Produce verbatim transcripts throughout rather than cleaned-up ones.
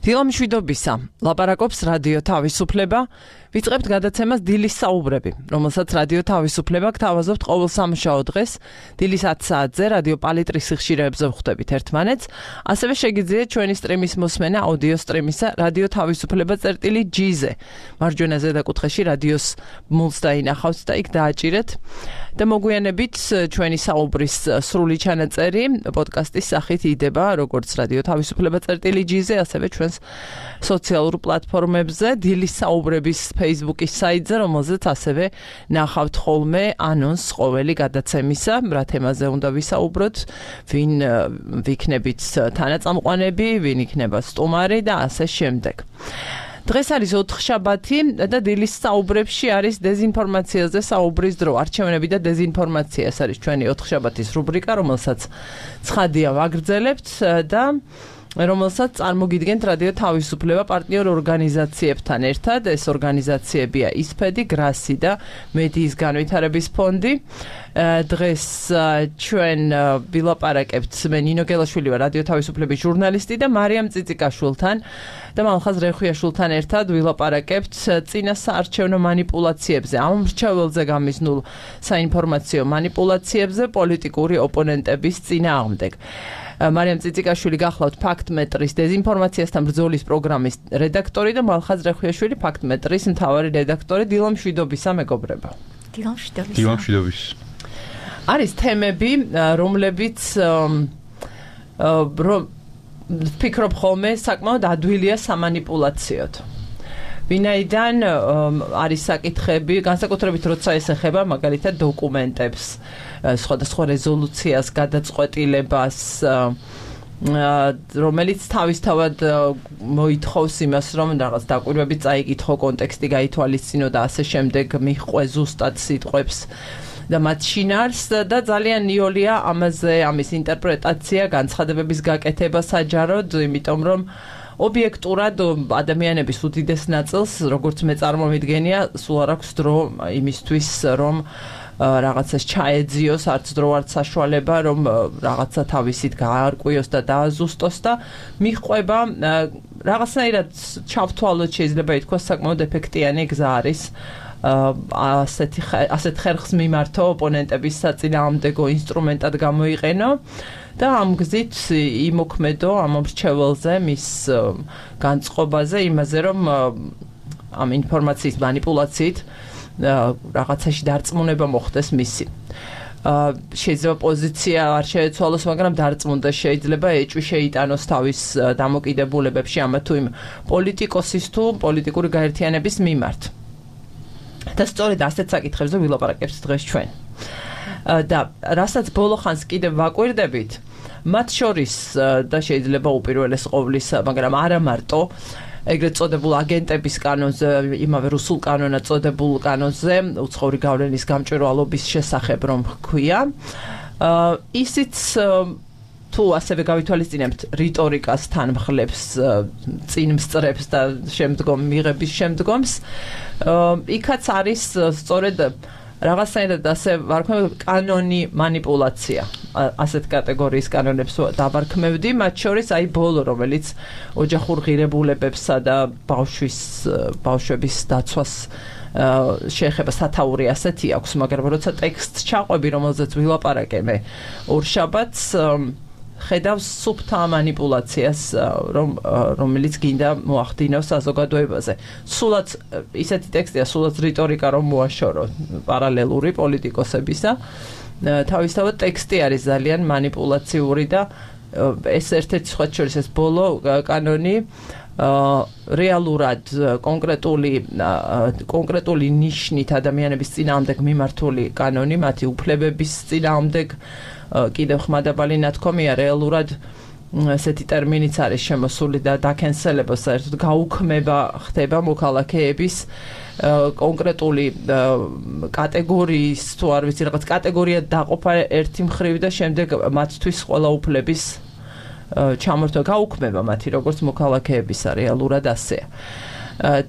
დილამშვიდობისა, ლაპარაკობს რადიო თავისუფლება, ვიწყებთ გადაცემას დილის საუბრები, რომელსაც რადიო თავისუფლება გთავაზობთ ყოველ სამუშაო დღეს, დილის ათი საათზე რადიო პალიტრის სიხშირეებზე ვხვდებით ერთმანეთს, ასევე შეგიძლიათ ჩვენი სტრიმის მოსმენა აუდიო სტრიმისა რადიო თავისუფლება წერტილი ჯი-ზე. მარჯვენა ზედაკუთხეში რადიოს მულს დაინახავთ და იქ დააჭირეთ და მოგვიანებით ჩვენი საუბრის სრული ჩანაწერი პოდკასტის სახით იდება როგორც რადიო თავისუფლება წერტილი ჯი-ზე, ასევე ჩვენს სოციალურ პლატფორმებზე, დილის საუბრების Facebook-ის საიტზე, რომელზეც ასევე ნახავთ ხოლმე ანონს ყოველი გადაცემისა, რა თემაზე უნდა ვისაუბროთ, ვინ ვიქნებით თანაწამყვანები, ვინ იქნება სტუმარი და ასე შემდეგ. დღეს არის ოთხშაბათი და დილის საუბრებში არის დეზინფორმაციაზე საუბრის დრო. არჩევნები და დეზინფორმაცია, ეს არის ჩვენი ოთხშაბათის რუბრიკა, რომელსაც ცხადია ვაგრძელებთ და რომელსაც წარმოგიდგენთ რადიო თავისუფლება პარტნიორ ორგანიზაციებთან ერთად. ეს ორგანიზაციებია ისფედი, გრასი და მედიის განვითარების ფონდი. დღეს ჩვენ ვილაპარაკებთ მე ნინო გელაშვილი ვარ, რადიო თავისუფლების ჟურნალისტი და მარიამ წიწიკაშვილთან და მალხაზ რეხვიაშვილთან ერთად ვილაპარაკებთ წინა საარჩევნო манипуляციებზე, ამ მრჩეველზე გამიზნულ საინფორმაციო манипуляციებზე პოლიტიკური ოპონენტების წინააღმდეგ. მარიამ წიწიკაშვილი გახლავთ ფაქტმეტრის დეზინფორმაციასთან ბრძოლის პროგრამის რედაქტორი და მალხაზ რეხვიაშვილი ფაქტმეტრის მთავარი რედაქტორი. დილამშვიდობისა მეგობრებო. დილამშვიდობისა. დილამშვიდობის. არის თემები, რომლებიც ვფიქრობ ხოლმე საკმაოდ ადვილია სამანიპულაციოდ. ვინაიდან არის საკითხები, განსაკუთრებით როცა ეს ეხება მაგალითად დოკუმენტებს, სხვადასხვა რეზოლუციას, გადაწყვეტილებას, რომელიც თავისთავად მოითხოვს იმას, რომ რაღაც დაკვირვები წაიკითხო, კონტექსტი გაითვალისწინო და ასე შემდეგ, მიჰყვე ზუსტად სიტყვებს და მათ შინაარს და ძალიან იოლია ამაზე ამის ინტერპრეტაცია, განცხადებების გაკეთება საჯაროდ, იმიტომ რომ ობიექტურად ადამიანების უდიდეს ნაწილს, როგორც მე წარმოვიდგენია, სულ არ აქვს დრო იმისთვის, რომ რაღაცას ჩაეძიოს, არც დრო არც საშუალება, რომ რაღაცა თავისით გაარკვიოს და დააზუსტოს და მიჰყვება რაღაცნაირად ჩავთვალოთ, შეიძლება ითქვას, საკმაოდ ეფექტიანი გზა არის ასეთი ასეთ ხერხს მიმართო ოპონენტების საწინააღმდეგო ინსტრუმენტად გამოიყენო და ამ გზით იმოქმედო ამ მრჩეველზე, მის განწყობაზე, იმაზე, რომ ამ ინფორმაციის манипуляციით რაღაცაში დარწმუნება მოხდეს მისი. შეიძლება პოზიცია არ შეეცვალოს, მაგრამ დარწმუნდა შეიძლება ეჭვი შეიტანოს თავის დამოკიდებულებებში ამა თუ იმ პოლიტიკოსის თუ პოლიტიკური გაერთიანების მიმართ. და სწორედ ასეთ საკითხებზე ვილაპარაკებთ დღეს ჩვენ. და რასაც ბოლო ხანს კიდევ ვაკვირდებით, მათ შორის და შეიძლება უპირველეს ყოვლისა, მაგრამ არა მარტო ეგრეთ წოდებულ აგენტების კანონზე, იმავე რუსულ კანონად წოდებულ კანონზე, უცხოური გავლენის გამჭვირვალობის შესახებ რომ ჰქვია, ისიც თუ ასევე გავითვალისწინებთ რიტორიკას თანმხლებს, წინ მსწრებს და შემდგომ მიღების შემდგომს, იქაც არის სწორედ რაღაცნაირად ასე ვარქმევ კანონი манипуляცია. ასეთ კატეგორიის კანონებს დავარქმევდი, მათ შორის აი ბოლო, რომელიც ოჯახურ ღირებულებებსა და ბავშვის ბავშვების დაცვას შეეხება სათაური ასეთი აქვს, მაგრამ როცა ტექსტს ჩაყვები, რომელზეც ვილაპარაკე მე ორშაბათს, ხედავს სუფთა манипуляციას, რომ რომელიც გინდა მოახდინოს საზოგადოებაზე. სულაც ისეთი ტექსტია, სულაც რიტორიკა რომ მოაშორო პარალელური პოლიტიკოსებისა. თავისთავად ტექსტი არის ძალიან манипуляციური და ეს ერთ-ერთი სხვა შორის ეს ბოლო კანონი რეალურად კონკრეტული კონკრეტული ნიშნით ადამიანების წინააღმდეგ მიმართული კანონი, მათი უფლებების წინააღმდეგ კიდევ ხმადაბალი ნათქვამია, რეალურად ესეთი ტერმინიც არის შემოსული და დაკენსელება, საერთოდ გაუქმება ხდება მოქალაქეების კონკრეტული კატეგორიის, თუ არ ვიცი, რაღაც კატეგორია დაყოფა ერთი მხრივ და შემდეგ მათთვის ყველა უფლების ჩამორთვა გაუქმება მათი როგორც მოქალაქეებისა, რეალურად ასეა.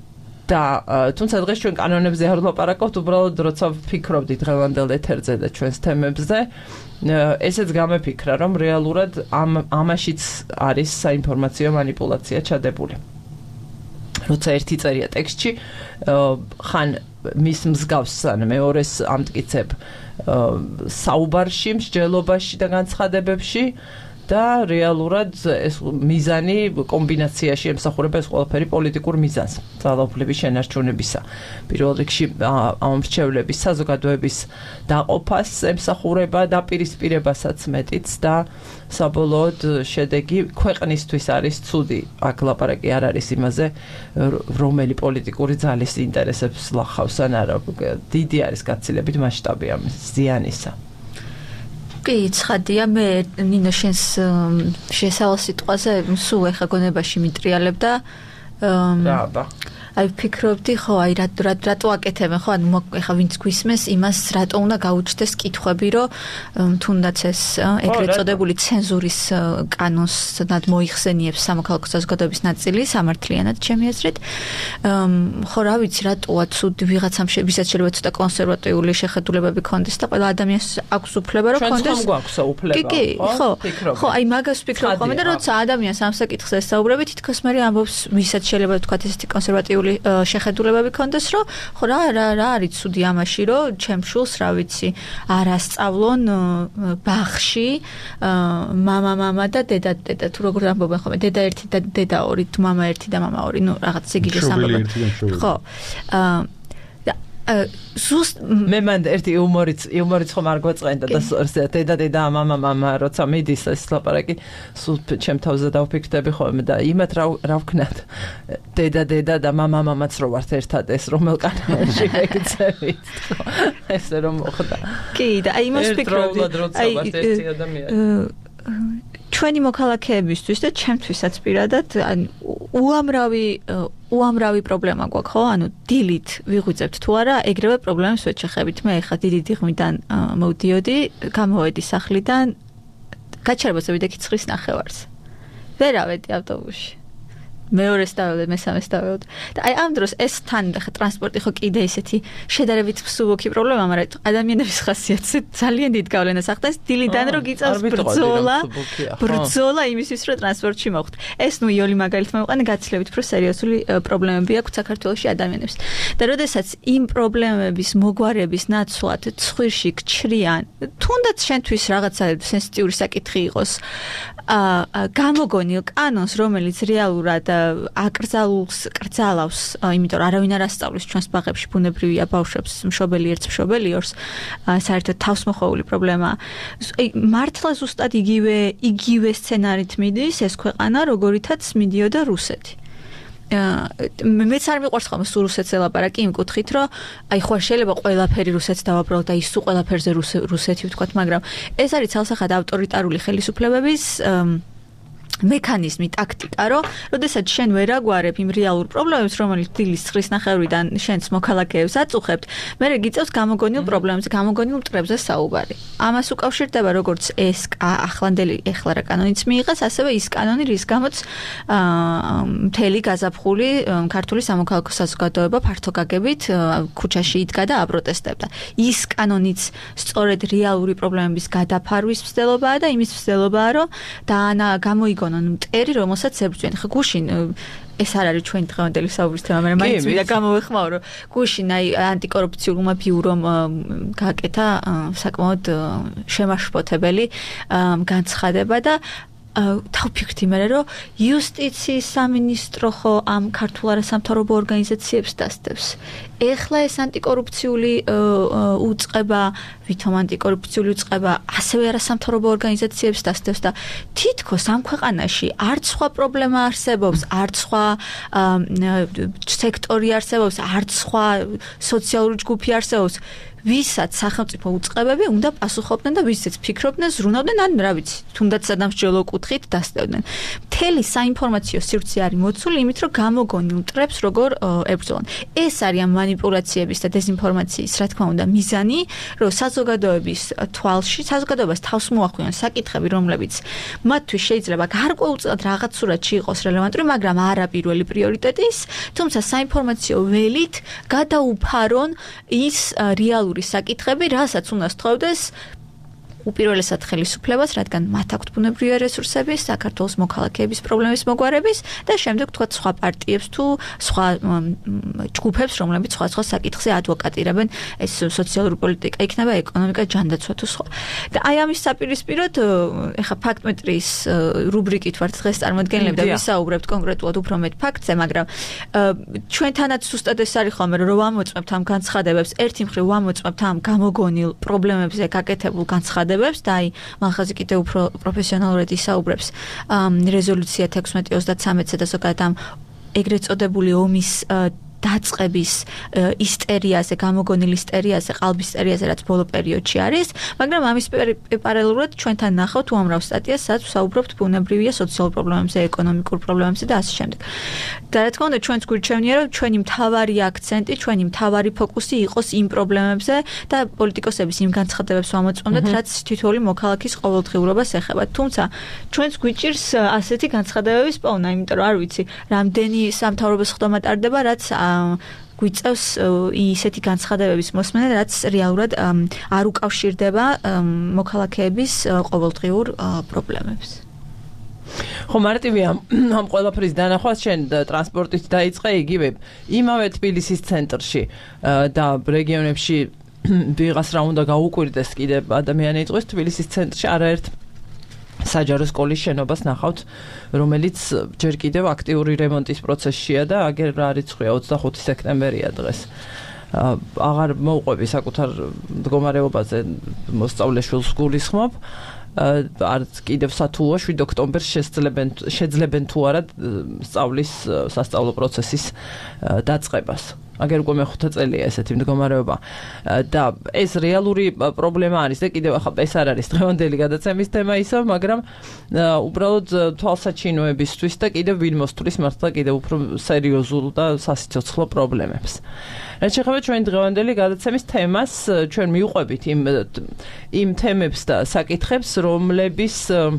და თუმცა დღეს ჩვენ კანონებზე არ ვლაპარაკობთ, უბრალოდ როცა ვფიქრობდი დღევანდელ ეთერზე და ჩვენს თემებზე, ესეც გამეფიქრა, რომ რეალურად ამ ამაშიც არის საინფორმაციო манипуляცია ჩადებული. როცა ერთი წერია ტექსტში, ხან მის მსგავს ან მეორეს ამტკიცებ საუბარში, მსჯელობაში და განცხადებებში და რეალურად ეს მიზანი კომბინაციაში ემსახურება ეს ყველაფერი პოლიტიკურ მიზანს, ძალაუფლების შენარჩუნებისა. პირველ რიგში ამ მრჩევლების საზოგადოების დაყოფას ემსახურება და პირისპირებასაც მეტიც და საბოლოოდ შედეგი ქვეყნისთვის არის ცუდი. აქ ლაპარაკი არ არის იმაზე, რომელი პოლიტიკური ძალის ინტერესებს ლახავს ან არა. დიდი არის გაცილებით მასშტაბი ამ ზიანისა. კი, ცხადია, მე ნინო შენს შესავალ სიტყვაზე სულ ეხა გონებაში მიტრიალებ და რა აი ვფიქრობდი, ხო, აი რატო აკეთებენ, ხო, ანუ ეხა ვინც გვისმენს, იმას რატო უნდა გაუჩნდეს კითხვები, რომ თუნდაც ეს ეგრეთ წოდებული ცენზურის კანონს მოიხსენიებს სამოქალაქო საზოგადოების ნაწილი, სამართლიანად ჩემი აზრით. ხო, რა ვიცი, რატოა ცუდი ვიღაცამ ვისაც შეიძლება ცოტა კონსერვატიული შეხედულებები ქონდეს და ყველა ადამიანს აქვს უფლება, რომ ქონდეს. ჩვენ გვაქვს უფლება, კი, ხო, ხო, აი მაგას ვფიქრობ ხოლმე და როცა ადამიანს ამ საკითხზე ესაუბრები, თითქოს მე ამბობს, ვისაც შეიძლება თქვა ესეთი კონსერვატიული შეხედულებები ქონდეს, რომ ხო რა რა რა არის ცუდი ამაში, რომ ჩემ შულს, რა ვიცი, არ ასწავლონ ბაღში მამა მამა და დედა დედა თუ როგორ ამბობენ ხოლმე, დედა ერთი და დედა ორი, თუ მამა ერთი და მამა ორი, ნუ რაღაც იგივეს ამბობენ. ხო. ზუსტ მე მანდ ერთი იუმორიც იუმორიც ხომ არ გვაწყენდა და დედა დედა მამა მამა როცა მიდის ეს ლაპარაკი სულ ჩემ თავზე დავფიქრდები ხოლმე და იმათ რა რა ვქნათ დედა დედა და მამა მამაც რო ვართ ერთად ეს რომელ კანონში ვეკცევით ესე რომ მოხდა კი და აი იმას ვფიქრობდი აი ერთი ადამიანი ჩვენი მოქალაქეებისთვის და ჩემთვისაც პირადად უამრავი უამრავი პრობლემა გვაქვს, ხო? ანუ დილით ვიღვიძებთ თუ არა, ეგრევე პრობლემას ვეჩეხებით. მე ხა დიდი დიღმიდან მოვდიოდი, გამოვედი სახლიდან, გაჩერებაზე ვიდექი ცხრის ნახევარს. ვერ ავედი ავტობუსში. მეორეს დაველე, მესამეს დაველე. და აი ამ დროს ეს თან ხა ტრანსპორტი ხო კიდე ისეთი შედარებით მსუბუქი პრობლემა, მაგრამ ადამიანების ხასიათზე ძალიან დიდ გავლენას ახდენს დილიდან რო გიწევს ბრძოლა, ბრძოლა იმისთვის რომ ტრანსპორტში მოხვდ. ეს ნუ იოლი მაგალითად მოვყანე გაცილებით უფრო სერიოზული პრობლემები აქვს საქართველოში ადამიანებს. და როდესაც იმ პრობლემების მოგვარების ნაცვლად ცხვირში გჩრიან, თუნდაც შენთვის რაღაცა სენსიტიური საკითხი იყოს, აა გამოგონილ კანონს, რომელიც რეალურად აკრძალულს კრძალავს, იმიტომ რომ არავინ არ ასწავლის ჩვენს ბაღებში ბუნებრივია ბავშვებს მშობელი ერთს მშობელი ორს, საერთოდ თავსმოხვეული პრობლემაა. მართლა ზუსტად იგივე იგივე სცენარით მიდის ეს ქვეყანა, როგორითაც მიდიოდა რუსეთი. მეც არ მიყვარს ხოლმე სულ რუსეთს ელაპარაკი იმ კუთხით, რომ აი ხო შეიძლება ყველაფერი რუსეთს დავაბრალოთ და ის სულ ყველაფერზე რუსეთი ვთქვათ, მაგრამ ეს არის ცალსახად ავტორიტარული ხელისუფლებების მექანიზმი, ტაქტიკა, რომ როდესაც შენ ვერ აგვარებ იმ რეალურ პრობლემებს, რომელიც დილის ცხრის ნახევრიდან შენს მოქალაქეებს აწუხებთ, მერე გიწევს გამოგონილ პრობლემებს, გამოგონილ მტრებზე საუბარი. ამას უკავშირდება როგორც ეს ახლანდელი ეხლა რა კანონიც მიიღეს, ასევე ის კანონი, რის გამოც მთელი გაზაფხული ქართული სამოქალაქო საზოგადოება ფართოგაგებით ქუჩაში იდგა და აპროტესტებდა. ის კანონიც სწორედ რეალური პრობლემების გადაფარვის მცდელობაა და იმის მცდელობაა, რომ დაანა გამოიგო მტერი, რომელსაც ებრძვიან. ხა გუშინ ეს არ არის ჩვენი დღევანდელი საუბრის თემა, მაგრამ მაინც მინდა გამოვეხმაურო. გუშინ აი ანტიკორუფციულმა ბიურომ გააკეთა საკმაოდ შემაშფოთებელი განცხადება და თავფიქრდი მე რომ იუსტიციის სამინისტრო ხო ამ ქართულ არასამთავრობო ორგანიზაციებს დასდევს. ეხლა ეს ანტიკორუფციული უწყება, ვითომ ანტიკორუფციული უწყება ასევე არასამთავრობო ორგანიზაციებს დასდევს და თითქოს ამ ქვეყანაში არც სხვა პრობლემა არსებობს, არც სხვა სექტორი არსებობს, არც სხვა სოციალური ჯგუფი არსებობს. ვისაც სახელმწიფო უწყებები უნდა პასუხობდნენ და ვისაც ფიქრობდნენ, ზრუნავდნენ, ან რა ვიცი, თუნდაც სადამსჯელო კუთხით დასდევდნენ. მთელი საინფორმაციო სივრცე არის მოცული იმით, რომ გამოგონილ მტრებს როგორ ებრძოლონ. ეს არის ამ манипуляციების და დეзинფორმაციის, რა თქმა უნდა, მიზანი, რომ საზოგადოების თვალში, საზოგადოებას თავს მოახვიონ საკითხები, რომლებიც მათთვის შეიძლება გარკვეულწილად რაღაც სურათში იყოს რელევანტური, მაგრამ არა პირველი პრიორიტეტის, თუმცა საინფორმაციო ველით გადაუფარონ ის რეალური საკითხები, რასაც უნდა სწავდეს უპირველესად ხელისუფლებას, რადგან მათ აქვთ ბუნებრივი რესურსები, საქართველოს მოქალაქეების პრობლემის მოგვარების და შემდეგ თქვათ სხვა პარტიებს თუ სხვა ჯგუფებს, რომლებიც სხვა-სხვა საკითხზე ადვოკატირებენ, ეს სოციალური პოლიტიკა იქნება, ეკონომიკა, ჯანდაცვა თუ სხვა. და აი ამის საპირისპიროდ, ეხა ფაქტმეტრის რუბრიკით ვართ დღეს წარმოდგენილები და ვისაუბრებთ კონკრეტულად უფრო მეტ ფაქტზე, მაგრამ ჩვენთანაც ზუსტად ეს არის ხოლმე, რომ ვამოწმებთ ამ განცხადებებს, ერთი მხრივ ვამოწმებთ ამ გამოგონილ პრობლემებზე გაკეთებულ განცხადებებს და აი მალხაზი კიდევ უფრო პროფესიონალურად ისაუბრებს რეზოლუცია თექვსმეტი ოცდათსამეტზე და ზოგადად ამ ეგრეთ წოდებული ომის დაწყების ისტერიაზე, გამოგონილ ისტერიაზე, ყალბის ისტერიაზე, რაც ბოლო პერიოდში არის, მაგრამ ამის პარალელურად ჩვენთან ნახავთ უამრავ სტატიას, სადაც ვსაუბრობთ ბუნებრივია სოციალურ პრობლემებზე, ეკონომიკურ პრობლემებზე და ასე შემდეგ. და რა თქმა უნდა, ჩვენც გვირჩევნია, რომ ჩვენი მთავარი აქცენტი, ჩვენი მთავარი ფოკუსი იყოს იმ პრობლემებზე და პოლიტიკოსების იმ განცხადებებს ვამოწმებთ, რაც თითოეული მოქალაქის ყოველდღიურობას ეხება. თუმცა ჩვენც გვიჭირს ასეთი განცხადებების პოვნა, იმიტომ რომ არ ვიცი, რამდენი სამთავრობო ხდომა ტარდება, რაც გვიწევს ისეთი განცხადებების მოსმენა, რაც რეალურად არ უკავშირდება მოქალაქეების ყოველდღიურ პრობლემებს. ხო, მარტივია ამ ყველაფრის დანახვა შენ ტრანსპორტით დაიწყე იგივე იმავე თბილისის ცენტრში და რეგიონებში ვიღას რა უნდა გაუკვირდეს კიდე ადამიანი იყოს თბილისის ცენტრში არაერთ საჯარო სკოლის შენობას ნახავთ, რომელიც ჯერ კიდევ აქტიური რემონტის პროცესშია და აგერ რა რიცხვია ოცდახუთი სექტემბერია დღეს. აღარ მოუყვები საკუთარ მდგომარეობაზე მოსწავლე შვილს გულისხმობ. არც კიდევ სათულო შვიდ ოქტომბერს შეძლებენ შეძლებენ თუ არა სწავლის სასწავლო პროცესის დაწყებას. აგერ უკვე მეხუთე წელია ესეთი მდგომარეობა და ეს რეალური პრობლემა არის და კიდევ ახლა ეს არ არის დღევანდელი გადაცემის თემა ისევ, მაგრამ უბრალოდ თვალსაჩინოებისთვის და კიდევ ვინ მოსთვლის მართლა კიდევ უფრო სერიოზულ და სასიცოცხლო პრობლემებს. რაც შეეხება ჩვენი დღევანდელი გადაცემის თემას, ჩვენ მივყვებით იმ იმ თემებს და საკითხებს, რომლების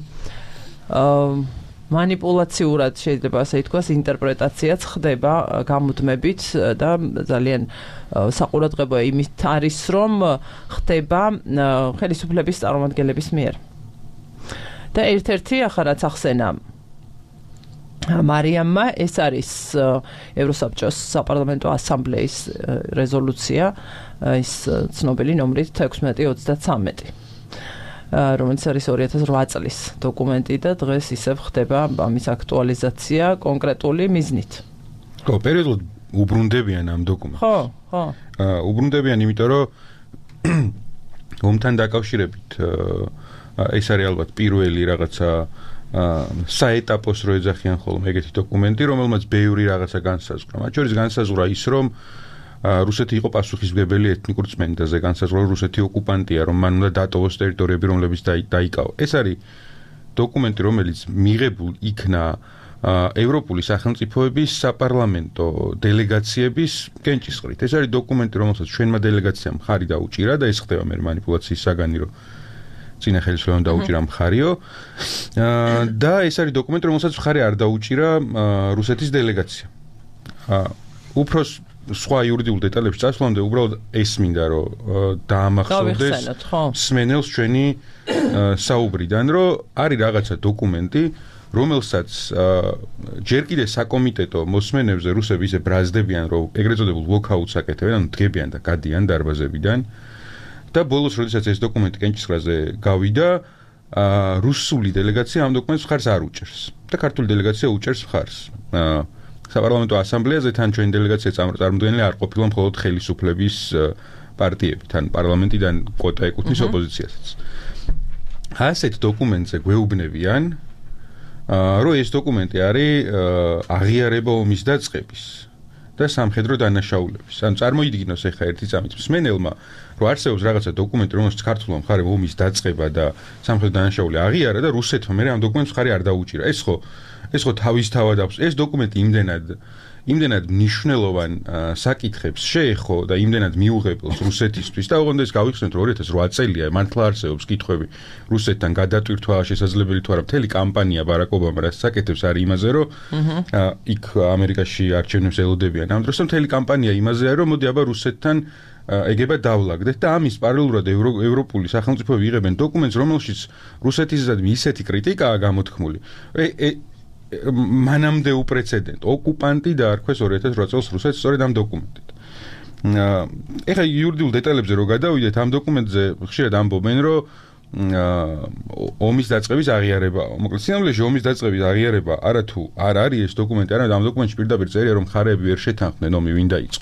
манипуляციურად შეიძლება ასე ითქვას ინტერპრეტაციაც ხდება გამუდმებით და ძალიან საყურადღებოა იმით არის რომ ხდება ხელისუფლების წარმომადგენლების მიერ. და ერთ-ერთი ახლა რაც ახსენა მარიამმა, ეს არის ევროსაბჭოს საპარლამენტო ასამბლეის რეზოლუცია, ის ცნობილი ნომრით თექვსმეტი ოცდათსამეტი. რომელიც არის ორი ათას რვა წლის დოკუმენტი და დღეს ისევ ხდება ამის აქტუალიზაცია კონკრეტული მიზნით. ხო, პერიოდულად უბრუნდებიან ამ დოკუმენტს. ხო, ხო. უბრუნდებიან, იმიტომ რომ ომთან დაკავშირებით ეს არის ალბათ პირველი რაღაცა საეტაპოს რო ეძახიან ხოლმე ეგეთი დოკუმენტი, რომელმაც ბევრი რაღაცა განსაზღვრა. მათ შორის განსაზღვრა ის, რომ რუსეთი იყო პასუხისმგებელი ეთნიკურ წმენდაზე, განსაზღვრა რუსეთი ოკუპანტია, რომ მან უნდა დატოვოს ტერიტორიები, რომლებიც დაიკავა. ეს არის დოკუმენტი, რომელიც მიღებულ იქნა ევროპული სახელმწიფოების საპარლამენტო დელეგაციების კენჭისყრით. ეს არის დოკუმენტი, რომელსაც ჩვენმა დელეგაციამ მხარი დაუჭირა და ეს ხდება მე манипуляციის საგანი, რომ წინა ხელისუფლებამ დაუჭირა მხარიო. და ეს არის დოკუმენტი, რომელსაც მხარი არ დაუჭირა რუსეთის დელეგაციამ. უფრო სხვა იურიდიულ დეტალებში წასვლამდე უბრალოდ ეს მინდა რომ დაამახსოვრდეს მსმენელს ჩვენი საუბრიდან, რომ არის რაღაცა დოკუმენტი, რომელსაც ჯერ კიდე საკომიტეტო მოსმენებზე რუსები ისე ბრაზდებიან, რომ ეგრეთ წოდებულ ლოკაუტს აკეთებენ, ანუ დგებიან და გადიან დარბაზებიდან. და ბოლოს, როდესაც ეს დოკუმენტი კენჭისყრაზე გავიდა, რუსული დელეგაცია ამ დოკუმენტს მხარს არ უჭერს და ქართული დელეგაცია უჭერს მხარს. საპარლამენტო ასამბლეაზე თან ჩვენი დელეგაცია წარმოდგენილი არ ყოფილა მხოლოდ ხელისუფლების პარტიები, თან პარლამენტიდან კვოტა ეკუთვნის ოპოზიციასაც. ასეთ დოკუმენტზე გვეუბნებიან, რომ ეს დოკუმენტი არის აღიარება ომის დაწყების და სამხედრო დანაშაულების. ანუ წარმოიდგინოს ახლა ერთი წამით მსმენელმა, რომ არსებობს რაღაცა დოკუმენტი, რომელსაც ქართულმა მხარემ ომის დაწყება და სამხედრო დანაშაული აღიარა და რუსეთმა მე ამ დოკუმენტს მხარი არ დაუჭირა. ეს ხო ეს ხო თავისთავად აქვს. ეს დოკუმენტი იმდენად იმდენად მნიშვნელოვან საკითხებს შეეხო და იმდენად მიუღებელს რუსეთისთვის და ოღონდ ეს გავიხსენოთ რომ ორი ათას რვა წელია მართლა არსებობს კითხვები რუსეთთან გადატვირთვა შესაძლებელი თუ არა მთელი კამპანია ბარაკ ობამა რაც საკეთებს არის იმაზე რომ იქ ამერიკაში არჩევნებს ელოდებიან ამ დროს მთელი კამპანია იმაზეა რომ მოდი აბა რუსეთთან ეგება დავლაგდეთ და ამის პარალელურად ევროპული სახელმწიფოები იღებენ დოკუმენტს რომელშიც რუსეთისადმი ისეთი კრიტიკაა გამოთქმული მანამდე უპრეცედენტ ოკუპანტი დაარქვეს ორი ათას რვა წელს რუსეთს სწორედ ამ დოკუმენტით. ეხლა იურიდიულ დეტალებზე რო გადავიდეთ ამ დოკუმენტზე ხშირად ამბობენ რომ ომის დაწყების აღიარება, მოკლედ სინამდვილეში ომის დაწყების აღიარება არათუ არ არის ეს დოკუმენტი, არამედ ამ დოკუმენტში პირდაპირ წერია რომ მხარეები ვერ შეთანხმდნენ ომი ვინ დაიწყო.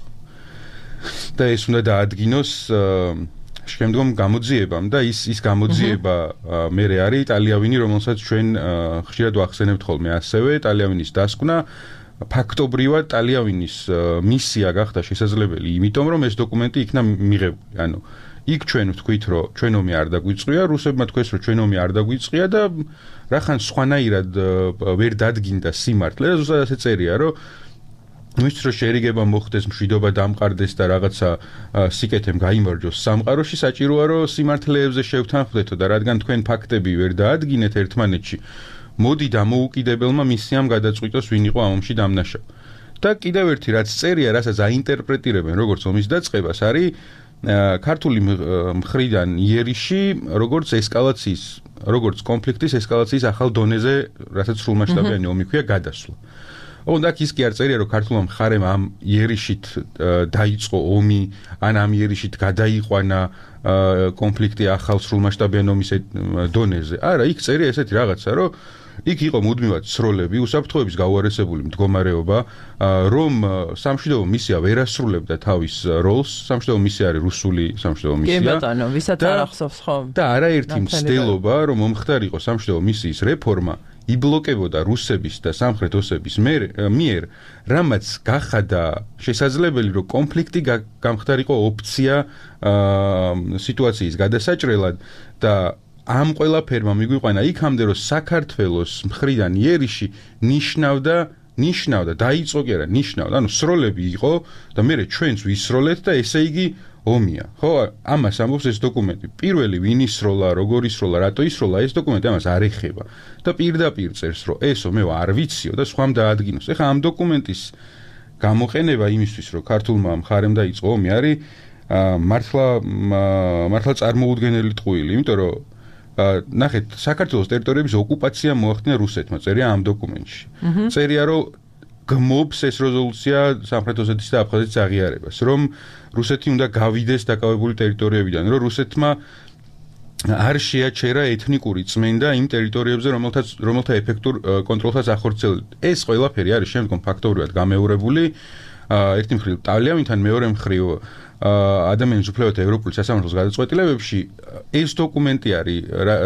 და ეს უნდა დაადგინოს შემდგომ გამოძიებამ და ის ის გამოძიება მერე არის იტალიავინი რომელსაც ჩვენ ხშირად ვახსენებთ ხოლმე ასევე იტალიავინის დასკვნა ფაქტობრივად იტალიავინის მისია გახდა შესაძლებელი იმიტომ რომ ეს დოკუმენტი იქნა მიღებული ანუ იქ ჩვენ ვთქვით რომ ჩვენ ომი არ დაგვიწყვია რუსებმა თქვეს რომ ჩვენ ომი არ დაგვიწყვია და რახან სხვანაირად ვერ დადგინდა სიმართლე და ზუსტად ასე წერია რომ მისთვის რომ შერიგება მოხდეს მშვიდობა დამყარდეს და რაღაცა სიკეთემ გაიმარჯოს სამყაროში საჭიროა რომ სიმართლეებზე შევთანხმდეთო და რადგან თქვენ ფაქტები ვერ დაადგინეთ ერთმანეთში მოდი დამოუკიდებელმა მისიამ გადაწყვიტოს ვინ იყო ამ ომში დამნაშავე და კიდევ ერთი რაც წერია რასაც აინტერპრეტირებენ როგორც ომის დაწყებას არის ქართული მხრიდან იერიში როგორც ესკალაციის როგორც კონფლიქტის ესკალაციის ახალ დონეზე რასაც სრულმასშტაბიანი ომი ქვია გადასვლა ოღონდ აქ ის კი არ წერია რომ ქართულმა მხარემ ამ იერიშით დაიწყო ომი ან ამ იერიშით გადაიყვანა კონფლიქტი ახალ სრულმასშტაბიან ომის დონეზე არა იქ წერია ესეთი რაღაცა რომ იქ იყო მუდმივად სროლები უსაფრთხოების გაუარესებული მდგომარეობა რომ სამშვიდობო მისია ვერ ასრულებდა თავის როლს სამშვიდობო მისია არის რუსული სამშვიდობო მისია კი ბატონო ვისაც არ ახსოვს ხო და არაერთი მცდელობა რომ მომხდარიყო სამშვიდობო მისიის რეფორმა იბლოკებოდა რუსების და სამხრეთ ოსების მიერ, რამაც გახადა შესაძლებელი, რომ კონფლიქტი გამხდარიყო ოპცია სიტუაციის გადასაჭრელად და ამ ყველაფერმა მიგვიყვანა იქამდე, რომ საქართველოს მხრიდან იერიში ნიშნავდა ნიშნავდა დაიწყო კი არა ნიშნავდა, ანუ სროლები იყო და მე ჩვენც ვისროლეთ და ესე იგი ომია. ხო, ამას ამბობს ეს დოკუმენტი. პირველი ვინ ისროლა, როგორ ისროლა, რატო ისროლა, ეს დოკუმენტი ამას არ ეხება. და პირდაპირ წერს, რომ ესო მე არ ვიციო და სხვამ დაადგინოს. ეხლა ამ დოკუმენტის გამოყენება იმისთვის, რომ ქართულმა მხარემ დაიწყო ომი, არის მართლა მართლა წარმოუდგენელი ტყუილი, იმიტომ რომ ნახეთ, საქართველოს ტერიტორიების ოკუპაცია მოახდინა რუსეთმა, წერია ამ დოკუმენტში. წერია, რომ გმობს ეს რეზოლუცია სამხრეთ ოსეთის და აფხაზეთის აღიარებას, რომ რუსეთი უნდა გავიდეს დაკავებული ტერიტორიებიდან, რომ რუსეთმა არ შეაჩერა ეთნიკური წმენდა იმ ტერიტორიებზე, რომელთაც რომელთა ეფექტურ კონტროლსაც ახორციელებდა. ეს ყველაფერი არის შემდგომ ფაქტობრივად გამეორებული, ერთი მხრივ იტალიავინთან, მეორე მხრივ ადამიანის უფლებათა ევროპული სასამართლოს გადაწყვეტილებებში ეს დოკუმენტი არის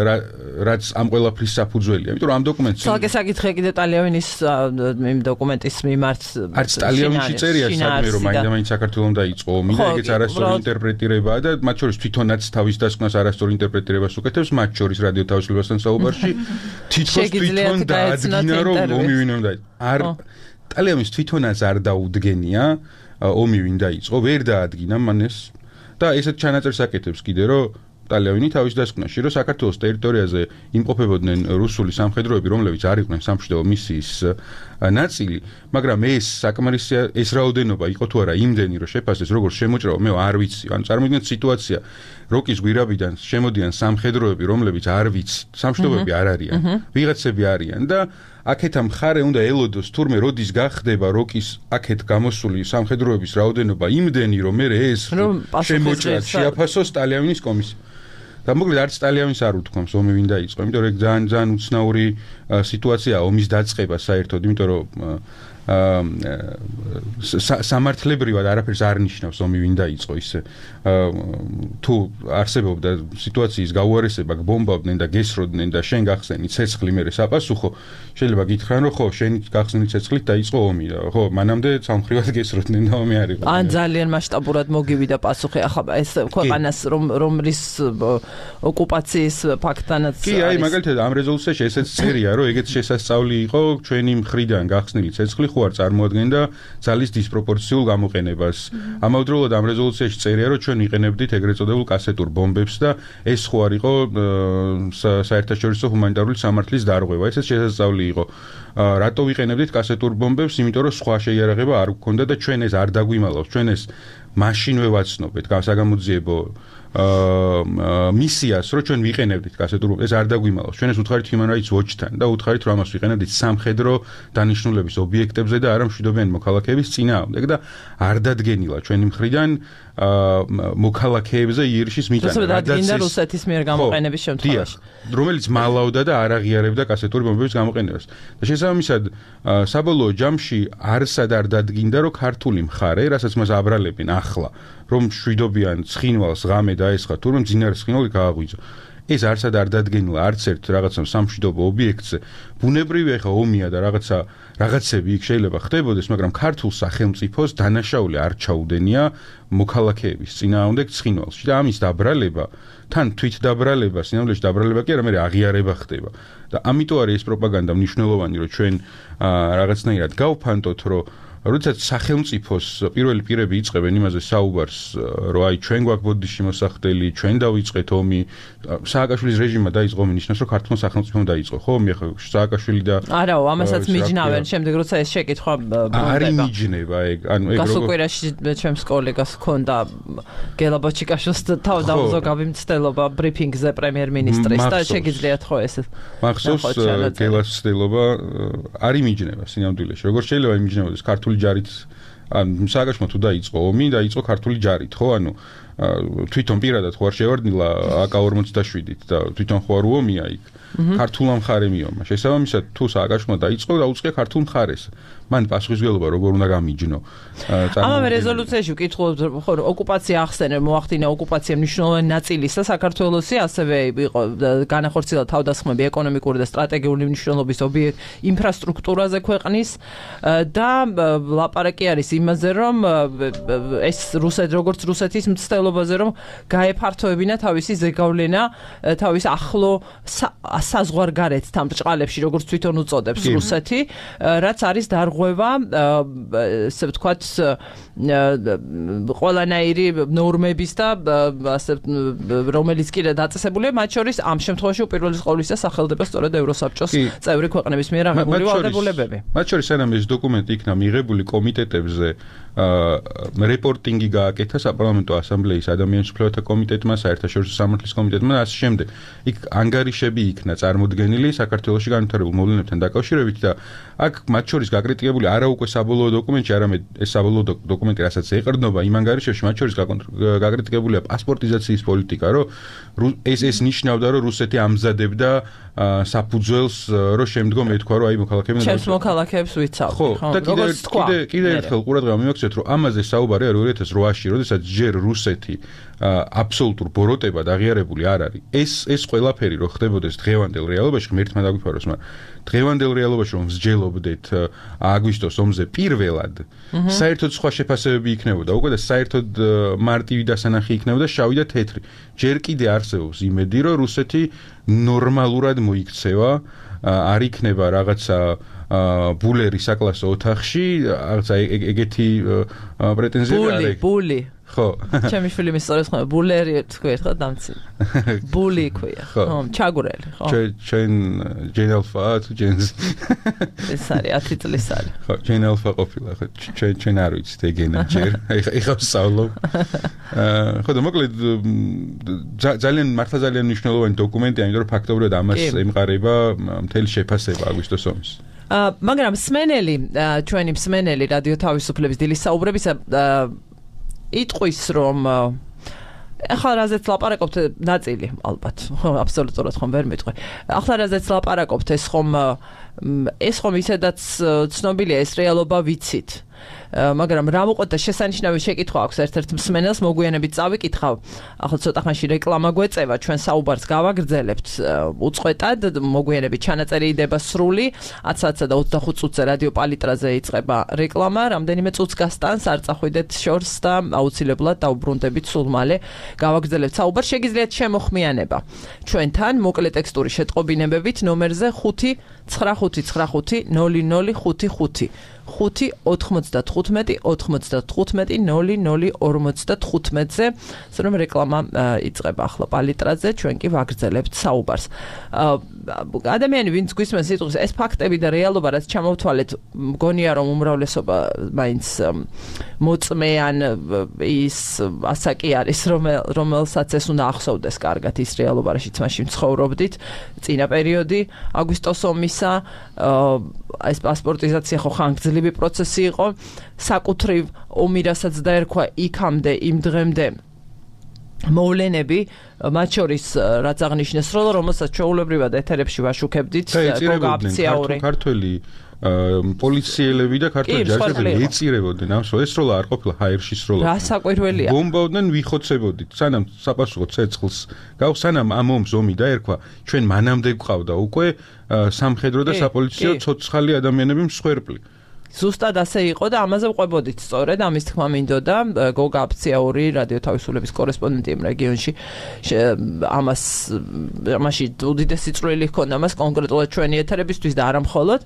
რაც ამ ყველაფრის საფუძველია. იმიტომ რომ ამ დოკუმენტს თალკე საკითხია კიდე იტალიავინის იმ დოკუმენტის მიმართ არც იტალიავინში წერია საქმე რომ მაინდა-მაინც საქართველოს დაიწყო ომი და ეგეც არასწორი ინტერპრეტირებაა და მათ შორის თვითონაც თავის დასკვნას არასწორი ინტერპრეტირებას უკეთებს მათ შორის რადიო თავისუფლებასთან საუბარში თითქოს თვითონ დაადგინა რომ ომი ვინ უნდა არ იტალიავინს თვითონაც არ დაუდგენია ომი ვინ დაიწყო, ვერ დაადგინა მან ეს და ესეთ ჩანაწერს აკეთებს კიდე რომ იტალიავინი თავის დასკვნაში რომ საქართველოს ტერიტორიაზე იმყოფებოდნენ რუსული სამხედროები, რომლებიც არ იყვნენ სამშვიდობო მისიის ნაწილი, მაგრამ ეს საკმარისია ეს რაოდენობა იყო თუ არა იმდენი რომ შეფასდეს როგორც შემოჭრავა, მე არ ვიცი. ანუ წარმოგიდგენთ სიტუაცია, როკის გვირაბიდან შემოდიან სამხედროები, რომლებიც არ ვიცი, სამშვიდობოები არ არიან, ვიღაცები არიან და აქეთ ამ მხარე უნდა ელოდოს თურმე როდის გახდება როკის აქეთ გამოსული სამხედროების რაოდენობა იმდენი რომ მე ეს შემოჭრა შეაფასოს იტალიავინის კომისია. და მოკლედ არც იტალიავინს არ უთქვამს ომი ვინ დაიწყო, იმიტომ რომ ეგ ძალიან ძალიან უცნაური სიტუაციაა ომის დაწყება საერთოდ, იმიტომ რომ სამართლებრივად არაფერს არ ნიშნავს ომი ვინ დაიწყო ისე თუ არსებობდა სიტუაციის გაუარესება გბომბავდნენ და გესროდნენ და შენ გახსენი ცეცხლი მერე საპასუხო შეიძლება გითხრან რომ ხო შენ გახსენი ცეცხლით დაიწყო ომი ხო მანამდე სამხრივად გესროდნენ და ომი არ იყო ან ძალიან მასშტაბურად მოგივიდა პასუხი ახლა ეს ქვეყანას რომ რომლის ოკუპაციის ფაქტანაც კი აი მაგალითად ამ რეზოლუციაში ესეც წერია რომ ეგეც შესასწავლი იყო ჩვენი მხრიდან გახსნილი ცეცხლი ხო არ წარმოადგენდა ძალის დისპროპორციულ გამოყენებას ამავდროულად ამ რეზოლუციაში წერია რომ ჩვენ ვიყენებდით ეგრეთ წოდებულ კასეტურ ბომბებს და ეს ხო არ იყო საერთაშორისო ჰუმანიტარული სამართლის დარღვევა ესეც შესასწავლი იყო რატო ვიყენებდით კასეტურ ბომბებს იმიტომ რომ სხვა შეიარაღება არ გქონდა და ჩვენ ეს არ დაგვიმალავს ჩვენ ეს მაშინვე ვაცნობთ გასაგამოძიებო მისიას რომ ჩვენ ვიყენებდით კასეტურ ეს არ დაგვიმალავს ჩვენ ეს უთხარით Human Rights Watch-თან და უთხარით რომ ამას ვიყენებდით სამხედრო დანიშნულების ობიექტებზე და არა მშვიდობიანი მოქალაქეების წინააღმდეგ და არ დადგენილა ჩვენი მხრიდან მოქალაქეებზე იერიშის მიტანა რადგან რუსეთის მიერ გამოყენების შემთხვევაში რომელიც მალავდა და არ აღიარებდა კასეტური ბომბების გამოყენებას და შესაბამისად საბოლოო ჯამში არსად არ დადგინდა რომ ქართული მხარე რასაც მას აბრალებენ ახლა რომ მშვიდობიან ცხინვალს ღამე დაესხა თურმე მძინარე ცხინვალი გააღვიძა ეს არსად არ დადგენილა არც ერთ რაღაცა სამშვიდობო ობიექტზე ბუნებრივია ხა ომია და რაღაცა რაღაცები იქ შეიძლება ხდებოდეს მაგრამ ქართულ სახელმწიფოს დანაშაული არ ჩაუდენია მოქალაქეების წინააღმდეგ ცხინვალში და ამის დაბრალება თან თვით დაბრალება სინამდვილეში დაბრალება კი არა მე აღიარება ხდება და ამიტომ არის ეს პროპაგანდა მნიშვნელოვანი რომ ჩვენ რაღაცნაირად გავფანტოთ რომ როდესაც სახელმწიფოს პირველი პირები იწყებენ იმაზე საუბარს რომ აი ჩვენ გვაქვს ბოდიში მოსახდელი ჩვენ დავიწყეთ ომი სააკაშვილის რეჟიმმა დაიწყო ომი ნიშნავს რომ ქართულ სახელმწიფომ დაიწყო ხო მე ხო სააკაშვილი და არაო ამასაც მიჯნავენ შემდეგ როცა ეს შეკითხვა არ იმიჯნება ეგ ანუ ეგ როგორ გასუკვირაში ჩემს კოლეგას ჰქონდა გელაბოჩიკაშვილს თავდაუზოგავი მცდელობა ბრიფინგზე პრემიერ-მინისტრის და შეგიძლიათ ხო ეს მახსოვს გელას მცდელობა არ იმიჯნება სინამდვილეში როგორ შეიძლება იმიჯნებოდეს ქართული ჯარით ან სააკაშვილმა თუ დაიწყო ომი დაიწყო ქართული ჯარით ხო ანუ თვითონ პირადად ხო არ შევარდნილა აკ ორმოცდაშვიდით და თვითონ ხო არ უომია იქ ქართულმა მხარემ იომა შესაბამისად თუ სააკაშვილმა დაიწყო დაუწყია ქართულ მხარეს მან პასუხისმგებლობა როგორ უნდა გამიჯნო ამავე რეზოლუციაში ვკითხულობთ ხო ოკუპაცია ახსენე მოახდინა ოკუპაცია მნიშვნელოვანი ნაწილისა საქართველოსი ასევე იყო განახორციელა თავდასხმები ეკონომიკური და სტრატეგიული მნიშვნელობის ობიექტ ინფრასტრუქტურაზე ქვეყნის და ლაპარაკი არის იმაზე რომ ეს რუსეთ როგორც რუსეთის მცდელობაზე რომ გაეფართოებინა თავისი ზეგავლენა თავის ახლო საზღვარგარეთთან ბრჭყალებში როგორც თვითონ უწოდებს რუსეთი რაც არის დარღვევა ასე ვთქვათ ყველანაირი ნორმების და ასე რომელიც კიდე დაწესებულია მათ შორის ამ შემთხვევაში უპირველეს ყოვლისა სახელდება სწორედ ევროსაბჭოს წევრი ქვეყნების მიერ აღებული ვალდებულებები მათ შორის სანამ ეს დოკუმენტი იქნა მიღებული კომიტეტებზე რეპორტინგი გააკეთა საპარლამენტო ასამბლეის ადამიანის უფლებათა კომიტეტმა, საერთაშორისო სამართლის კომიტეტმა და ასე შემდეგ. იქ ანგარიშები იქნა წარმოდგენილი საქართველოში განვითარებულ მოვლენებთან დაკავშირებით და აქ მათ შორის გაკრიტიკებული არა უკვე საბოლოო დოკუმენტში, არამედ ეს საბოლოო დოკუმენტი, რასაც ეყრდნობა იმ ანგარიშებში, მათ შორის გაკრიტიკებულია პასპორტიზაციის პოლიტიკა, რომ ეს ეს ნიშნავდა, რომ რუსეთი ამზადებდა საფუძველს, რომ შემდგომ ეთქვა, რომ აი მოქალაქეები ჩემს მოქალაქეებს ვიცავ. ხო, და კიდე კიდე კიდე ერთხელ ყურადღება მივაქცევთ, რომ ამაზე საუბარი არის ორი ათას რვაში, როდესაც ჯერ რუსეთი აბსოლუტურ ბოროტებად აღიარებული არ არის. ეს ეს ყველაფერი რო ხდებოდეს დღევანდელ რეალობაში, ღმერთმა დაგვიფაროს, მაგრამ დღევანდელ რეალობაში რომ მსჯელობდეთ აგვისტოს ომზე პირველად, საერთოდ სხვა შეფასებები იქნებოდა. უკვე და საერთოდ მარტივი დასანახი იქნებოდა შავი და თეთრი. ჯერ კიდე არსებობს იმედი, რომ რუსეთი ნორმალურად მოიქცევა, არ იქნება რაღაცა ბულერი საკლასო ოთახში, რაღაცა ეგეთი პრეტენზიები არ აქვს. ბული, ბული. ხო. ჩემი შვილი მისწორებს ხოლმე ბულერი თქვი ხო დამცი. ბული ქვია. ხო, ჩაგურელი, ხო. ჩვენ ჩვენ ჯენ ალფა თუ ჯენს. ეს არის ათი წლის არის. ხო, ჯენ ალფა ყოფილა, ხო. ჩვენ ჩვენ არ ვიცით ეგენა ჯერ. ეხა ვსწავლობ. აა, ხო და მოკლედ ძალიან მართლა ძალიან მნიშვნელოვანი დოკუმენტია, იმიტომ რომ ფაქტობრივად ამას ემყარება მთელი შეფასება აგვისტოს ომის. აა, მაგრამ სმენელი, ჩვენი სმენელი რადიო თავისუფლების დილის საუბრებისა იტყვის რომ ახლა რაზეც ლაპარაკობთ ნაწილი ალბათ ხო აბსოლუტურად ხომ ვერ მეტყვი ახლა რაზეც ლაპარაკობთ ეს ხომ ეს ხომ ისედაც ცნობილია, ეს რეალობა ვიცით. მაგრამ რა მოყვეთ და შესანიშნავი შეკითხვა აქვს ერთ-ერთ მსმენელს, მოგვიანებით წავიკითხავ. ახლა ცოტა ხანში რეკლამა გვეწევა, ჩვენ საუბარს გავაგრძელებთ უწყვეტად, მოგვიანებით ჩანაწერი იდება სრული, ათი საათსა და ოცდახუთ წუთზე რადიო პალიტრაზე იწყება რეკლამა, რამდენიმე წუთს გასტანს, არ წახვიდეთ შორს და აუცილებლად დაუბრუნდებით სულ მალე გავაგრძელებთ საუბარს. შეგიძლიათ შემოხმიანება ჩვენთან მოკლე ტექსტური შეტყობინებებით ნომერზე ხუთი ცხრა ხუთი ცხრა ხუთი ნული ნული ხუთი ხუთი ხუთი ოთხმოცდათხუთმეტი ოთხმოცდათხუთმეტი ნული ნული ორმოცდათხუთმეტზე, რომ რეკლამა იწყება ახლა პალიტრაზე, ჩვენ კი ვაგრძელებთ საუბარს. ადამიანი ვინც გვისმენს სიტყვის ეს ფაქტები და რეალობა, რაც ჩამოვთვალეთ, მგონია რომ უმრავლესობა მაინც მოწმეან ის ასაკი არის, რომელსაც ეს უნდა ახსოვდეს კარგად ის რეალობა, რაშიც მაშინ ცხოვრობდით, წინა პერიოდი, აგვისტოს ომისა, ეს პასპორტიზაცია ხო ხანგრძლივი პროცესი იყო, საკუთრივ ომი რასაც დაერქვა იქამდე იმ დღემდე მოვლენები, მათ შორის რაც აღნიშნეს, რომელსაც ჩვეულებრივად ეთერებში ვაშუქებდით, გოგა აფციაური ქართველი პოლიციელები და ქართველი ჯარისკაცები ეწირებოდნენ ამ ეს როლა არ ყოფილა ჰაერში სროლა. რა საკვირველია. ბომბავდნენ, ვიხოცებოდით. სანამ საპასუხო ცეცხლს გავ სანამ ამ ომს ომი დაერქვა, ჩვენ მანამდე გვყავდა უკვე სამხედრო და საპოლიციო ცოცხალი ადამიანები მსხვერპლი. ზუსტად ასე იყო და ამაზე ვყვებოდით სწორედ, ამის თქმა მინდოდა, გოგა აფციაური რადიო თავისუფლების კორესპონდენტი იმ რეგიონში, ამას ამაში უდიდესი წვლილი ჰქონდა მას კონკრეტულად ჩვენი ეთერებისთვის და არა მხოლოდ.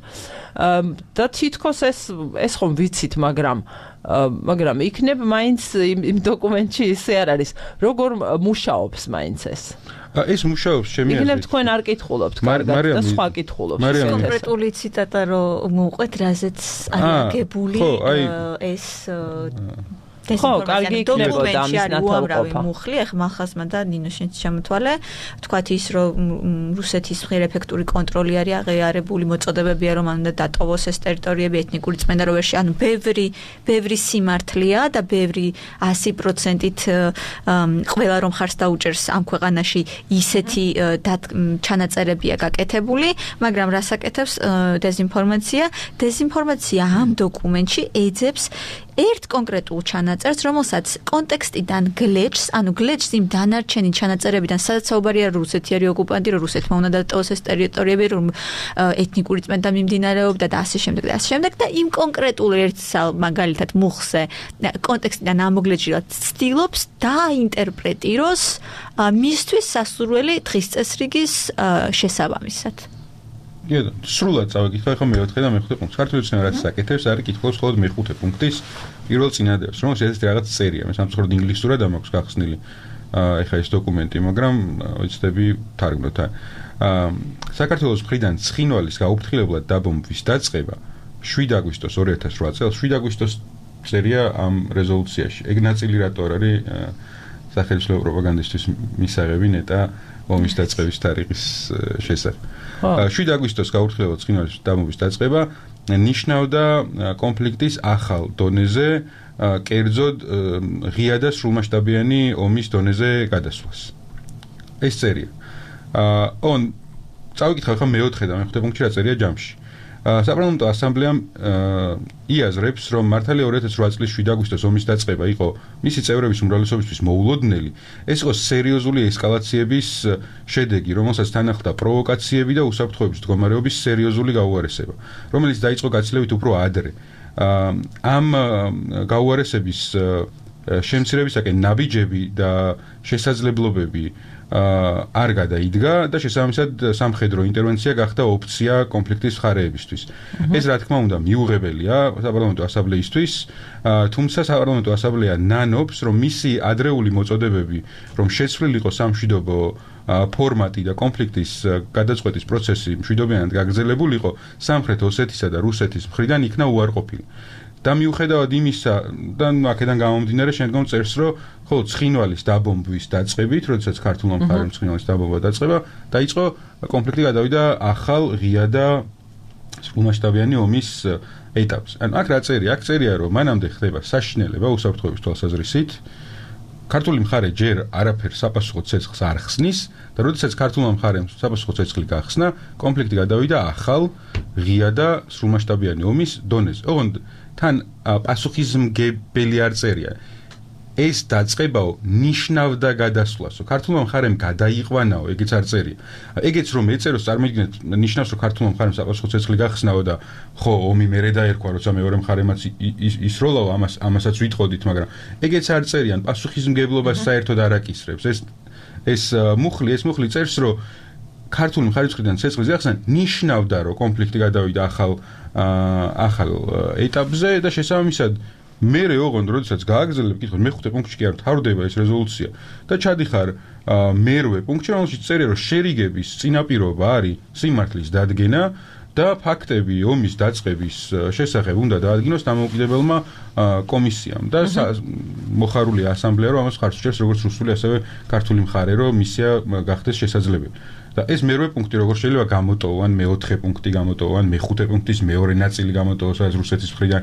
და თითქოს ეს ეს ხომ ვიცით, მაგრამ მაგრამ იქნებ მაინც იმ დოკუმენტში ისე არ არის, როგორ მუშაობს მაინც ეს. ეს მუშაობს ჩემი აზრით. იქნებ თქვენ არ კითხულობთ კარგად და სხვა კითხულობთ. კონკრეტული ციტატა რომ მოვყვეთ, რაზეც არის აგებული ეს ხო, კარგი იქნებოდა ამის ნათელყოფა. მუხლი, ახლა მახასმა და ნინოშენც შემოთვალე, თქვათ ის რომ რუსეთის მხრივ ეფექტური კონტროლი არის აღიარებული, მოწოდებებია რომ უნდა დატოვოს ეს ტერიტორიები ეთნიკური წმენდარობაში, ანუ ბევრი ბევრი სიმართლეა და ბევრი ასი პროცენტით ყველა რომ ხარს დაუჭერს ამ ქვეყანაში ისეთი ჩანაწერებია გაკეთებული, მაგრამ რას აკეთებს დეზინფორმაცია? დეზინფორმაცია ამ დოკუმენტში ეძებს ერთ კონკრეტულ ჩანაწერს, რომელსაც კონტექსტიდან გლეჭს, ანუ გლეჭს იმ დანარჩენი ჩანაწერებიდან, სადაც საუბარია რუსეთი არის ოკუპანტი, რომ რუსეთმა უნდა დატოვოს ეს ტერიტორიები, რომ ეთნიკური წმენდა მიმდინარეობდა და ასე შემდეგ და ასე შემდეგ და იმ კონკრეტულ ერთ მაგალითად მუხზე კონტექსტიდან ამოგლეჭილად ცდილობს დააინტერპრეტიროს მისთვის სასურველი დღის წესრიგის შესაბამისად. გიოდა, სრულად წავიკითხე, ახლა მეოთხე და მეხუთე პუნქტს. ქართული ეცნობა რაც საკეთებს, არის კითხულობს მხოლოდ მეხუთე პუნქტის პირველ წინადადებას, რომელიც ესეთი რაღაც წერია, მე სამწუხაროდ ინგლისურად ამაქვს გახსნილი ახლა ეს დოკუმენტი, მაგრამ ვიცდები თარგმნოთ. საქართველოს მხრიდან ცხინვალის გაუფრთხილებლად დაბომბვის დაწყება შვიდი აგვისტოს ორი ათას რვა წელს, შვიდი აგვისტოს წერია ამ რეზოლუციაში. ეგ ნაწილი რატო არის სახელმწიფო პროპაგანდისტის მისაღები ნეტა ომის დაწყების თარიღის შესახებ. შვიდი აგვისტოს გაუფრთხილებლად ცხინვალის დაბომბვის დაწყება ნიშნავდა კონფლიქტის ახალ დონეზე, კერძოდ ღია და სრულმასშტაბიანი ომის დონეზე გადასვლას. ეს წერია. on წავიკითხე ახლა მეოთხე და მეხუთე პუნქტში რა წერია ჯამში. საპარლამენტო ასამბლეამ იაზრებს, რომ მართალია ორი ათას რვა წლის შვიდი აგვისტოს ომის დაწყება იყო მისი წევრების უმრავლესობისთვის მოულოდნელი, ეს იყო სერიოზული ესკალაციების შედეგი, რომელსაც თან ახლდა პროვოკაციები და უსაფრთხოების მდგომარეობის სერიოზული გაუარესება, რომელიც დაიწყო გაცილებით უფრო ადრე. ამ გაუარესების შემცირებისაკენ ნაბიჯები და შესაძლებლობები არ გადაიდგა და შესაბამისად სამხედრო ინტერვენცია გახდა ოფცია კონფლიქტის მხარეებისთვის. ეს რა თქმა უნდა მიუღებელია საპარლამენტო ასამბლეისთვის, თუმცა საპარლამენტო ასამბლეა ნანობს, რომ მისი ადრეული მოწოდებები, რომ შეცვლილი იყო სამშვიდობო ფორმატი და კონფლიქტის გადაწყვეტის პროცესი მშვიდობიანად გაგრძელებულიყო, სამხრეთ ოსეთისა და რუსეთის მხრიდან იქნა უარყოფილი. და მიუხედავად იმისა და აქედან გამომდინარე შემდგომ წერს, რომ ხოლო ცხინვალის დაბომბვის დაწყებით, როდესაც ქართულმა მხარემ ცხინვალის დაბომბვა დაწყება, დაიწყო კონფლიქტი გადავიდა ახალ ღია და სრულმასშტაბიანი ომის ეტაპს. ანუ აქ რა წერია? აქ წერია, რომ მანამდე ხდება საშინელება უსაფრთხოების თვალსაზრისით ქართული მხარე ჯერ არაფერ საპასუხო ცეცხლს არ ხსნის და როდესაც ქართულმა მხარემ საპასუხო ცეცხლი გახსნა, კონფლიქტი გადავიდა ახალ, ღია და სრულმასშტაბიანი ომის დონეზე. ოღონდ თან პასუხისმგებელი არ წერია. ეს დაწყებაო ნიშნავდა გადასვლასო. ქართულმა მხარემ გადაიყვანაო, ეგეც არ წერია. ეგეც რომ ეწეროს, წარმოიდგინეთ, ნიშნავს რომ ქართულმა მხარემ საპასუხო ცეცხლი გახსნაო და ხო, ომი მერე დაერქვა, როცა მეორე მხარემაც ისროლაო, ამას ამასაც ვიტყოდით, მაგრამ ეგეც არ წერიან, პასუხისმგებლობას საერთოდ არ აკისრებს. ეს ეს მუხლი, ეს მუხლი წერს, რომ ქართული მხარის მხრიდან ცეცხლის გახსნა ნიშნავდა, რომ კონფლიქტი გადავიდა ახალ ახალ ეტაპზე და შესაბამისად მერე ოღონდ როდესაც გააგრძელებ კითხვა მეხუთე პუნქტში კი არ თავდება ეს რეზოლუცია და ჩადიხარ მერვე პუნქტში რომელშიც წერია რომ შერიგების წინაპირობა არის სიმართლის დადგენა და ფაქტები ომის დაწყების შესახებ უნდა დაადგინოს დამოუკიდებელმა კომისიამ და მოხარულია ასამბლეა რომ ამას ხარჯს ჭერს როგორც რუსული ასევე ქართული მხარე რომ მისია გახდეს შესაძლებელი და ეს მერვე პუნქტი როგორ შეიძლება გამოტოვან მეოთხე პუნქტი გამოტოვან მეხუთე პუნქტის მეორე ნაწილი გამოტოვოს რაც რუსეთის მხრიდან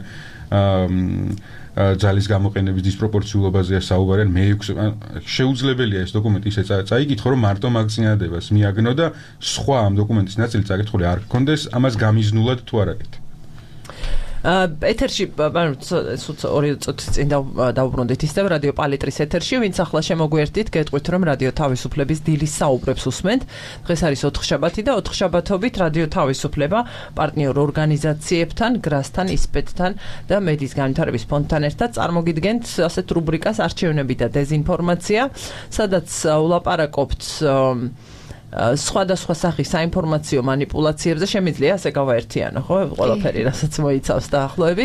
ძალის გამოყენების დისპროპორციულობაზეა საუბარი, მეექვსე შეუძლებელია ეს დოკუმენტი ისე წაიკითხო, რომ მარტო მაგწინადებას მიაგნო და სხვა ამ დოკუმენტის ნაწილი წაკითხული არ გქონდეს, ამას გამიზნულად თუ არ აკეთე. ეთერში, ორი წუთი წინ დავუბრუნდით ისევ რადიო პალიტრის ეთერში, ვინც ახლა შემოგვიერთდით, გეტყვით რომ რადიო თავისუფლების დილის საუბრებს უსმენთ. დღეს არის ოთხშაბათი და ოთხშაბათობით რადიო თავისუფლება პარტნიორ ორგანიზაციებთან, გრასთან, ისპეტთან და მედიის განვითარების ფონდთან ერთად წარმოგიდგენთ ასეთ რუბრიკას არჩევნები და დეზინფორმაცია, სადაც ვლაპარაკობთ სხვადასხვა სახის საინფორმაციო მანიპულაციებზე შემიძლია ასე გავაერთიანო, ხო? ყველაფერი რასაც მოიცავს დაახლოებით.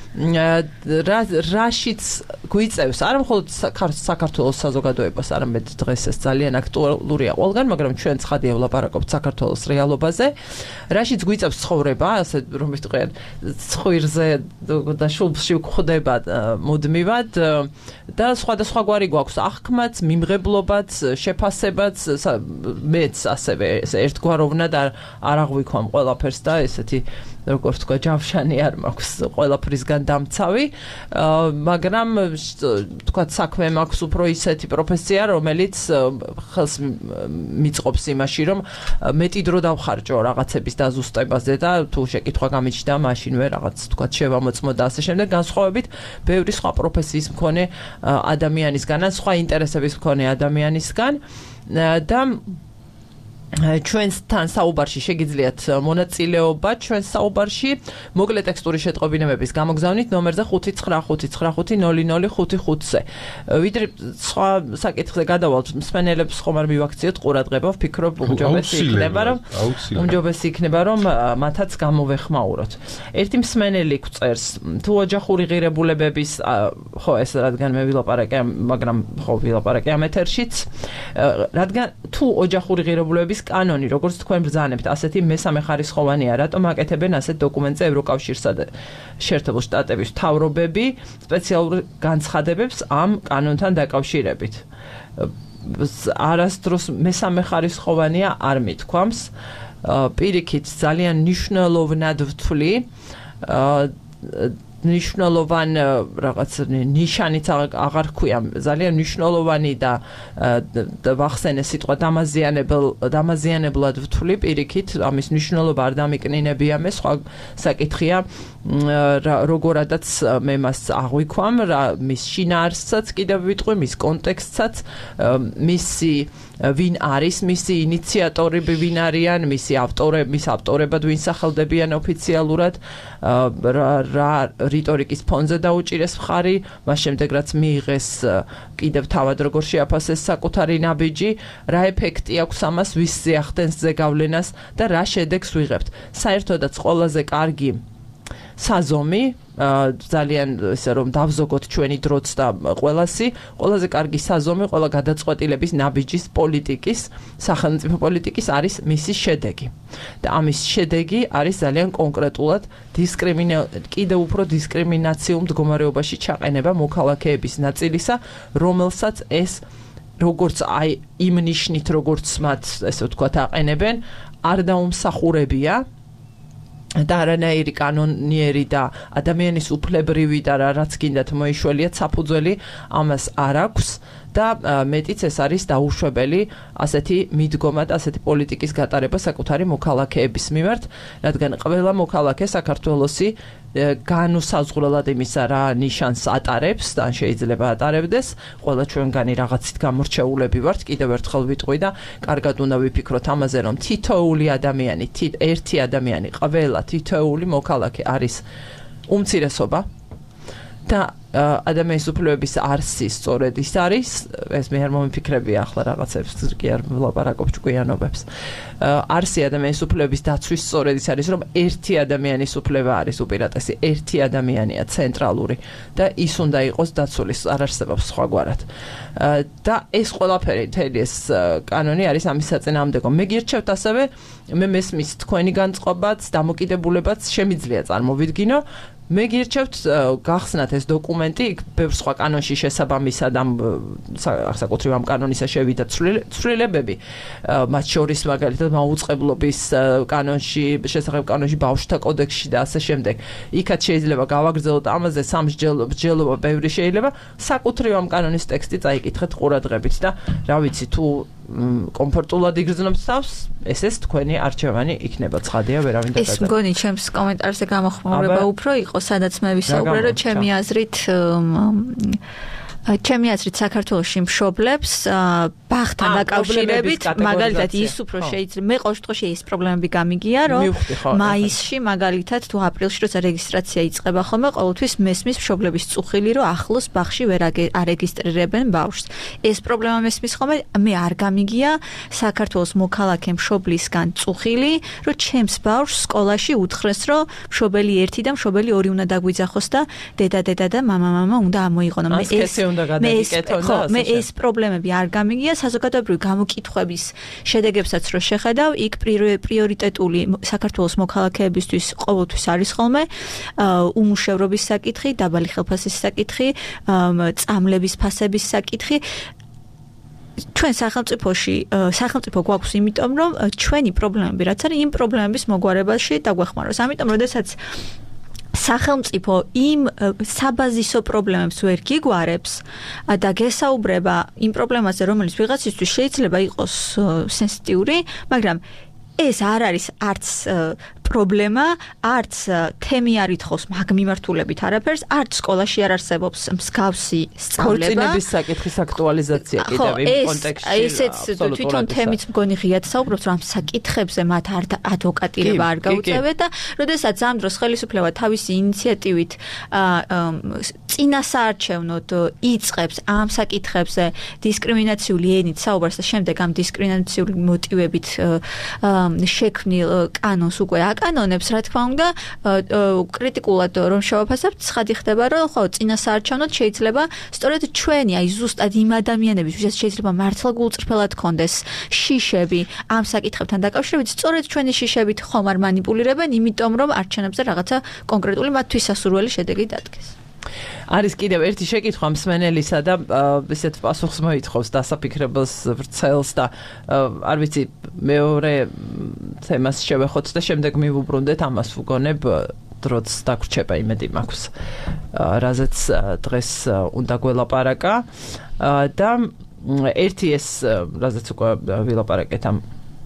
რაშიც გვიწევს, არა მხოლოდ საქართველოს საზოგადოებას, არამედ დღეს ეს ძალიან აქტუალურია ყველგან, მაგრამ ჩვენ ცხადია ვლაპარაკობთ საქართველოს რეალობაზე. რაშიც გვიწევს ცხოვრება, ასე რომ ვიტყვიან, ცხვირზე და შუბლში გვხვდება მუდმივად და სხვადასხვაგვარი გვაქვს აღქმაც, მიმღებლობაც, შეფასებაც, მე ასევე ერთგვაროვნად არ აღვიქვამ ყველაფერს და ესეთი როგორც თქვა ჯავშანი არ მაქვს ყველაფრისგან დამცავი, მაგრამ თქვა საქმე მაქვს უფრო ისეთი პროფესია, რომელიც ხელს მიწყობს იმაში, რომ მეტი დრო დავხარჯო რაღაცების დაზუსტებაზე და თუ შეკითხვა გამიჩნდა, მაშინვე რაღაც თქვა შევამოწმო და ასე შემდეგ, განსხვავებით ბევრი სხვა პროფესიის მქონე ადამიანისგან, ან სხვა ინტერესების მქონე ადამიანისგან და ჩვენთან საუბარში შეგიძლიათ მონაწილეობა ჩვენს საუბარში მოკლე ტექსტური შეტყობინებების გამოგზავნით ნომერზე ხუთი ცხრა ხუთი ცხრა ხუთი ნული ნული ხუთი ხუთზე. ვიდრე სხვა საკითხზე გადავალთ, მსმენელებს ხომ არ მივაქციოთ ყურადღება, ვფიქრობ უმჯობესი იქნება რომ უმჯობესი იქნება რომ მათაც გამოვეხმაუროთ. ერთი მსმენელი გვწერს, თუ ოჯახური ღირებულებების ხო ეს რადგან მე ვილაპარაკე, მაგრამ ხო ვილაპარაკე ამ ეთერშიც, რადგან თუ ოჯახური ღირებულებების კანონი, როგორც თქვენ ბრძანებთ, ასეთი მესამე ხარისხოვანია, რატომ აკეთებენ ასეთ დოკუმენტზე ევროკავშირსა და შეერთებულ შტატების მთავრობები სპეციალურ განცხადებებს ამ კანონთან დაკავშირებით. არასდროს მესამე ხარისხოვანია არ მithქვამს. პირიქით ძალიან მნიშვნელოვნად ვთვლი ნიშნულოვან რაღაც ნიშანიც აღარ ქვია, ძალიან მნიშვნელოვანი და ვახსენე სიტყვა დამაზიანებელ დამაზიანებლად ვთვლი პირიქით, ამის მნიშვნელობა არ დამიკნინებია მე, სხვა საკითხია როგორადაც მე მას აღვიქვამ, მის შინაარსსაც კიდევ ვიტყვი, მის კონტექსტსაც, მისი ვინ არის მისი ინიციატორები, ვინ არიან, მისი ავტორები, მის ავტორებად ვინ სახელდებიან ოფიციალურად, რა რიტორიკის ფონზე დაუჭირეს მხარი, მას შემდეგ რაც მიიღეს კიდევ თავად როგორ შეაფასეს საკუთარი ნაბიჯი, რა ეფექტი აქვს ამას, ვისზე ახდენს ზეგავლენას და რა შედეგს ვიღებთ. საერთოდაც ყველაზე კარგი საზომი, ძალიან ესე რომ დავზოგოთ ჩვენი დროც და ყველასი, ყველაზე კარგი საზომი ყველა გადაწყვეტილების ნაბიჯის პოლიტიკის, სახელმწიფო პოლიტიკის არის მისი შედეგი. და ამის შედეგი არის ძალიან კონკრეტულად დისკრიმინა კიდევ უფრო დისკრიმინაციულ მდგომარეობაში ჩაყენება მოქალაქეების ნაწილისა, რომელსაც ეს როგორც აი იმ ნიშნით როგორც მათ ესე ვთქვათ აყენებენ, არ დაუმსახურებია და არანაირი კანონიერი და ადამიანის უფლებრივი და რაც გინდათ მოიშველიათ საფუძველი ამას არ აქვს და მეტიც ეს არის დაუშვებელი ასეთი მიდგომა და ასეთი პოლიტიკის გატარება საკუთარი მოქალაქეების მიმართ, რადგან ყველა მოქალაქე საქართველოსი განუსაზღვრელად იმისა რა ნიშანს ატარებს და შეიძლება ატარებდეს, ყველა ჩვენგანი რაღაცით გამორჩეულები ვართ, კიდევ ერთხელ ვიტყვი და კარგად უნდა ვიფიქროთ ამაზე, რომ თითოეული ადამიანი, ერთი ადამიანი, ყველა თითოეული მოქალაქე არის უმცირესობა და ადამიანის უფლებების არსი სწორედ ის არის, ეს მე არ მომიფიქრებია ახლა რაღაცებს, კი არ ვლაპარაკობ ჭკვიანობებს. არსი ადამიანის უფლებების დაცვის სწორედ ის არის, რომ ერთი ადამიანის უფლება არის უპირატესი, ერთი ადამიანია ცენტრალური და ის უნდა იყოს დაცული, არ არსებობს სხვაგვარად. და ეს ყველაფერი, მთელი ეს კანონი არის ამის საწინააღმდეგო. მე გირჩევთ ასევე, მე მესმის თქვენი განწყობაც, დამოკიდებულებაც შემიძლია წარმოვიდგინო. მე გირჩევთ გახსნათ ეს დოკუმენტი, იქ ბევრ სხვა კანონში შესაბამისად ამ საკუთრივ ამ კანონისა შევიდა ცვლილებები, მათ შორის მაგალითად მაუწყებლობის კანონში, შესახებ კანონში, ბავშვთა კოდექსში და ასე შემდეგ. იქაც შეიძლება გავაგრძელოთ ამაზე სამსჯელობა ბევრი შეიძლება, საკუთრივ ამ კანონის ტექსტი წაიკითხეთ ყურადღებით და რა ვიცი, თუ კომფორტულად იგრძნობს თავს, ესეც თქვენი არჩევანი იქნება, ცხადია, ვერავინ დაგადა. ეს მგონი ჩემს კომენტარზე გამოხმაურება უფრო იყო, სადაც მე ვისაუბრე, რომ ჩემი აზრით ჩემი აზრით საქართველოში მშობლებს ბაღთან დაკავშირებით, მაგალითად ის უფრო შეიძლება, მე ყოველ შემთხვევაში ეს პრობლემები გამიგია, რომ მაისში მაგალითად თუ აპრილში როცა რეგისტრაცია იწყება ხოლმე, ყოველთვის მესმის მშობლების წუხილი, რომ ახლოს ბაღში ვერ არეგისტრირებენ ბავშვს. ეს პრობლემა მესმის ხოლმე, მე არ გამიგია საქართველოს მოქალაქე მშობლისგან წუხილი, რომ ჩემს ბავშვს სკოლაში უთხრეს, რომ მშობელი ერთი და მშობელი ორი უნდა დაგვიძახოს და დედა დედა და მამა მამა უნდა ამოიღონ. მე ეს მე ეს პრობლემები არ გამიგია, საზოგადოებრივი გამოკითხვების შედეგებსაც რო შეხედავ, იქ პრიორიტეტული საქართველოს მოქალაქეებისთვის ყოველთვის არის ხოლმე უმუშევრობის საკითხი, დაბალი ხელფასის საკითხი, წამლების ფასების საკითხი. ჩვენ სახელმწიფოში სახელმწიფო გვაქვს იმიტომ, რომ ჩვენი პრობლემები რაც არის, იმ პრობლემების მოგვარებაში დაგვეხმაროს. ამიტომ, როდესაც სახელმწიფო იმ საბაზისო პრობლემებს ვერ გიგვარებს და გესაუბრება იმ პრობლემაზე, რომელიც ვიღაცისთვის შეიძლება იყოს სენსიტიური, მაგრამ ეს არ არის არც პრობლემა, არც თემი არ ითხოვს მაგ მიმართულებით არაფერს, არც სკოლაში არ არსებობს მსგავსი სწავლება. ქორწინების საკითხის აქტუალიზაცია კიდევ იმ კონტექსტში. ესეც თვითონ თემით მგონი ღიად საუბრობს, რომ საკითხებზე მათ არ ადვოკატირება არ გაუწევენ და როდესაც ამ დროს ხელისუფლება თავისი ინიციატივით წინასაარჩევნოდ იწყებს ამ საკითხებზე დისკრიმინაციული ენით საუბარს და შემდეგ ამ დისკრიმინაციული მოტივებით შექმნილ კანონს უკვე აკანონებს, რა თქმა უნდა, კრიტიკულად რომ შევაფასებთ, ცხადი ხდება, რომ ხო, წინასაარჩევნოდ შეიძლება სწორედ ჩვენი, აი ზუსტად იმ ადამიანების, ვისაც შეიძლება მართლა გულწრფელად ქონდეს შიშები ამ საკითხებთან დაკავშირებით, სწორედ ჩვენი შიშებით ხომ არ მანიპულირებენ, იმიტომ რომ არჩევნებზე რაღაცა კონკრეტული მათთვის სასურველი შედეგი დადგეს. არის კიდევ ერთი შეკითხვა მსმენელისა და ისეთ პასუხს მოითხოვს დასაფიქრებელს ვრცელს და არ ვიცი მეორე თემას შევეხოთ და შემდეგ მივუბრუნდეთ ამას ვუგონებ დროც დაგვრჩება იმედი მაქვს რაზეც დღეს უნდა გველაპარაკა და ერთი ეს რაზეც უკვე ვილაპარაკეთ ამ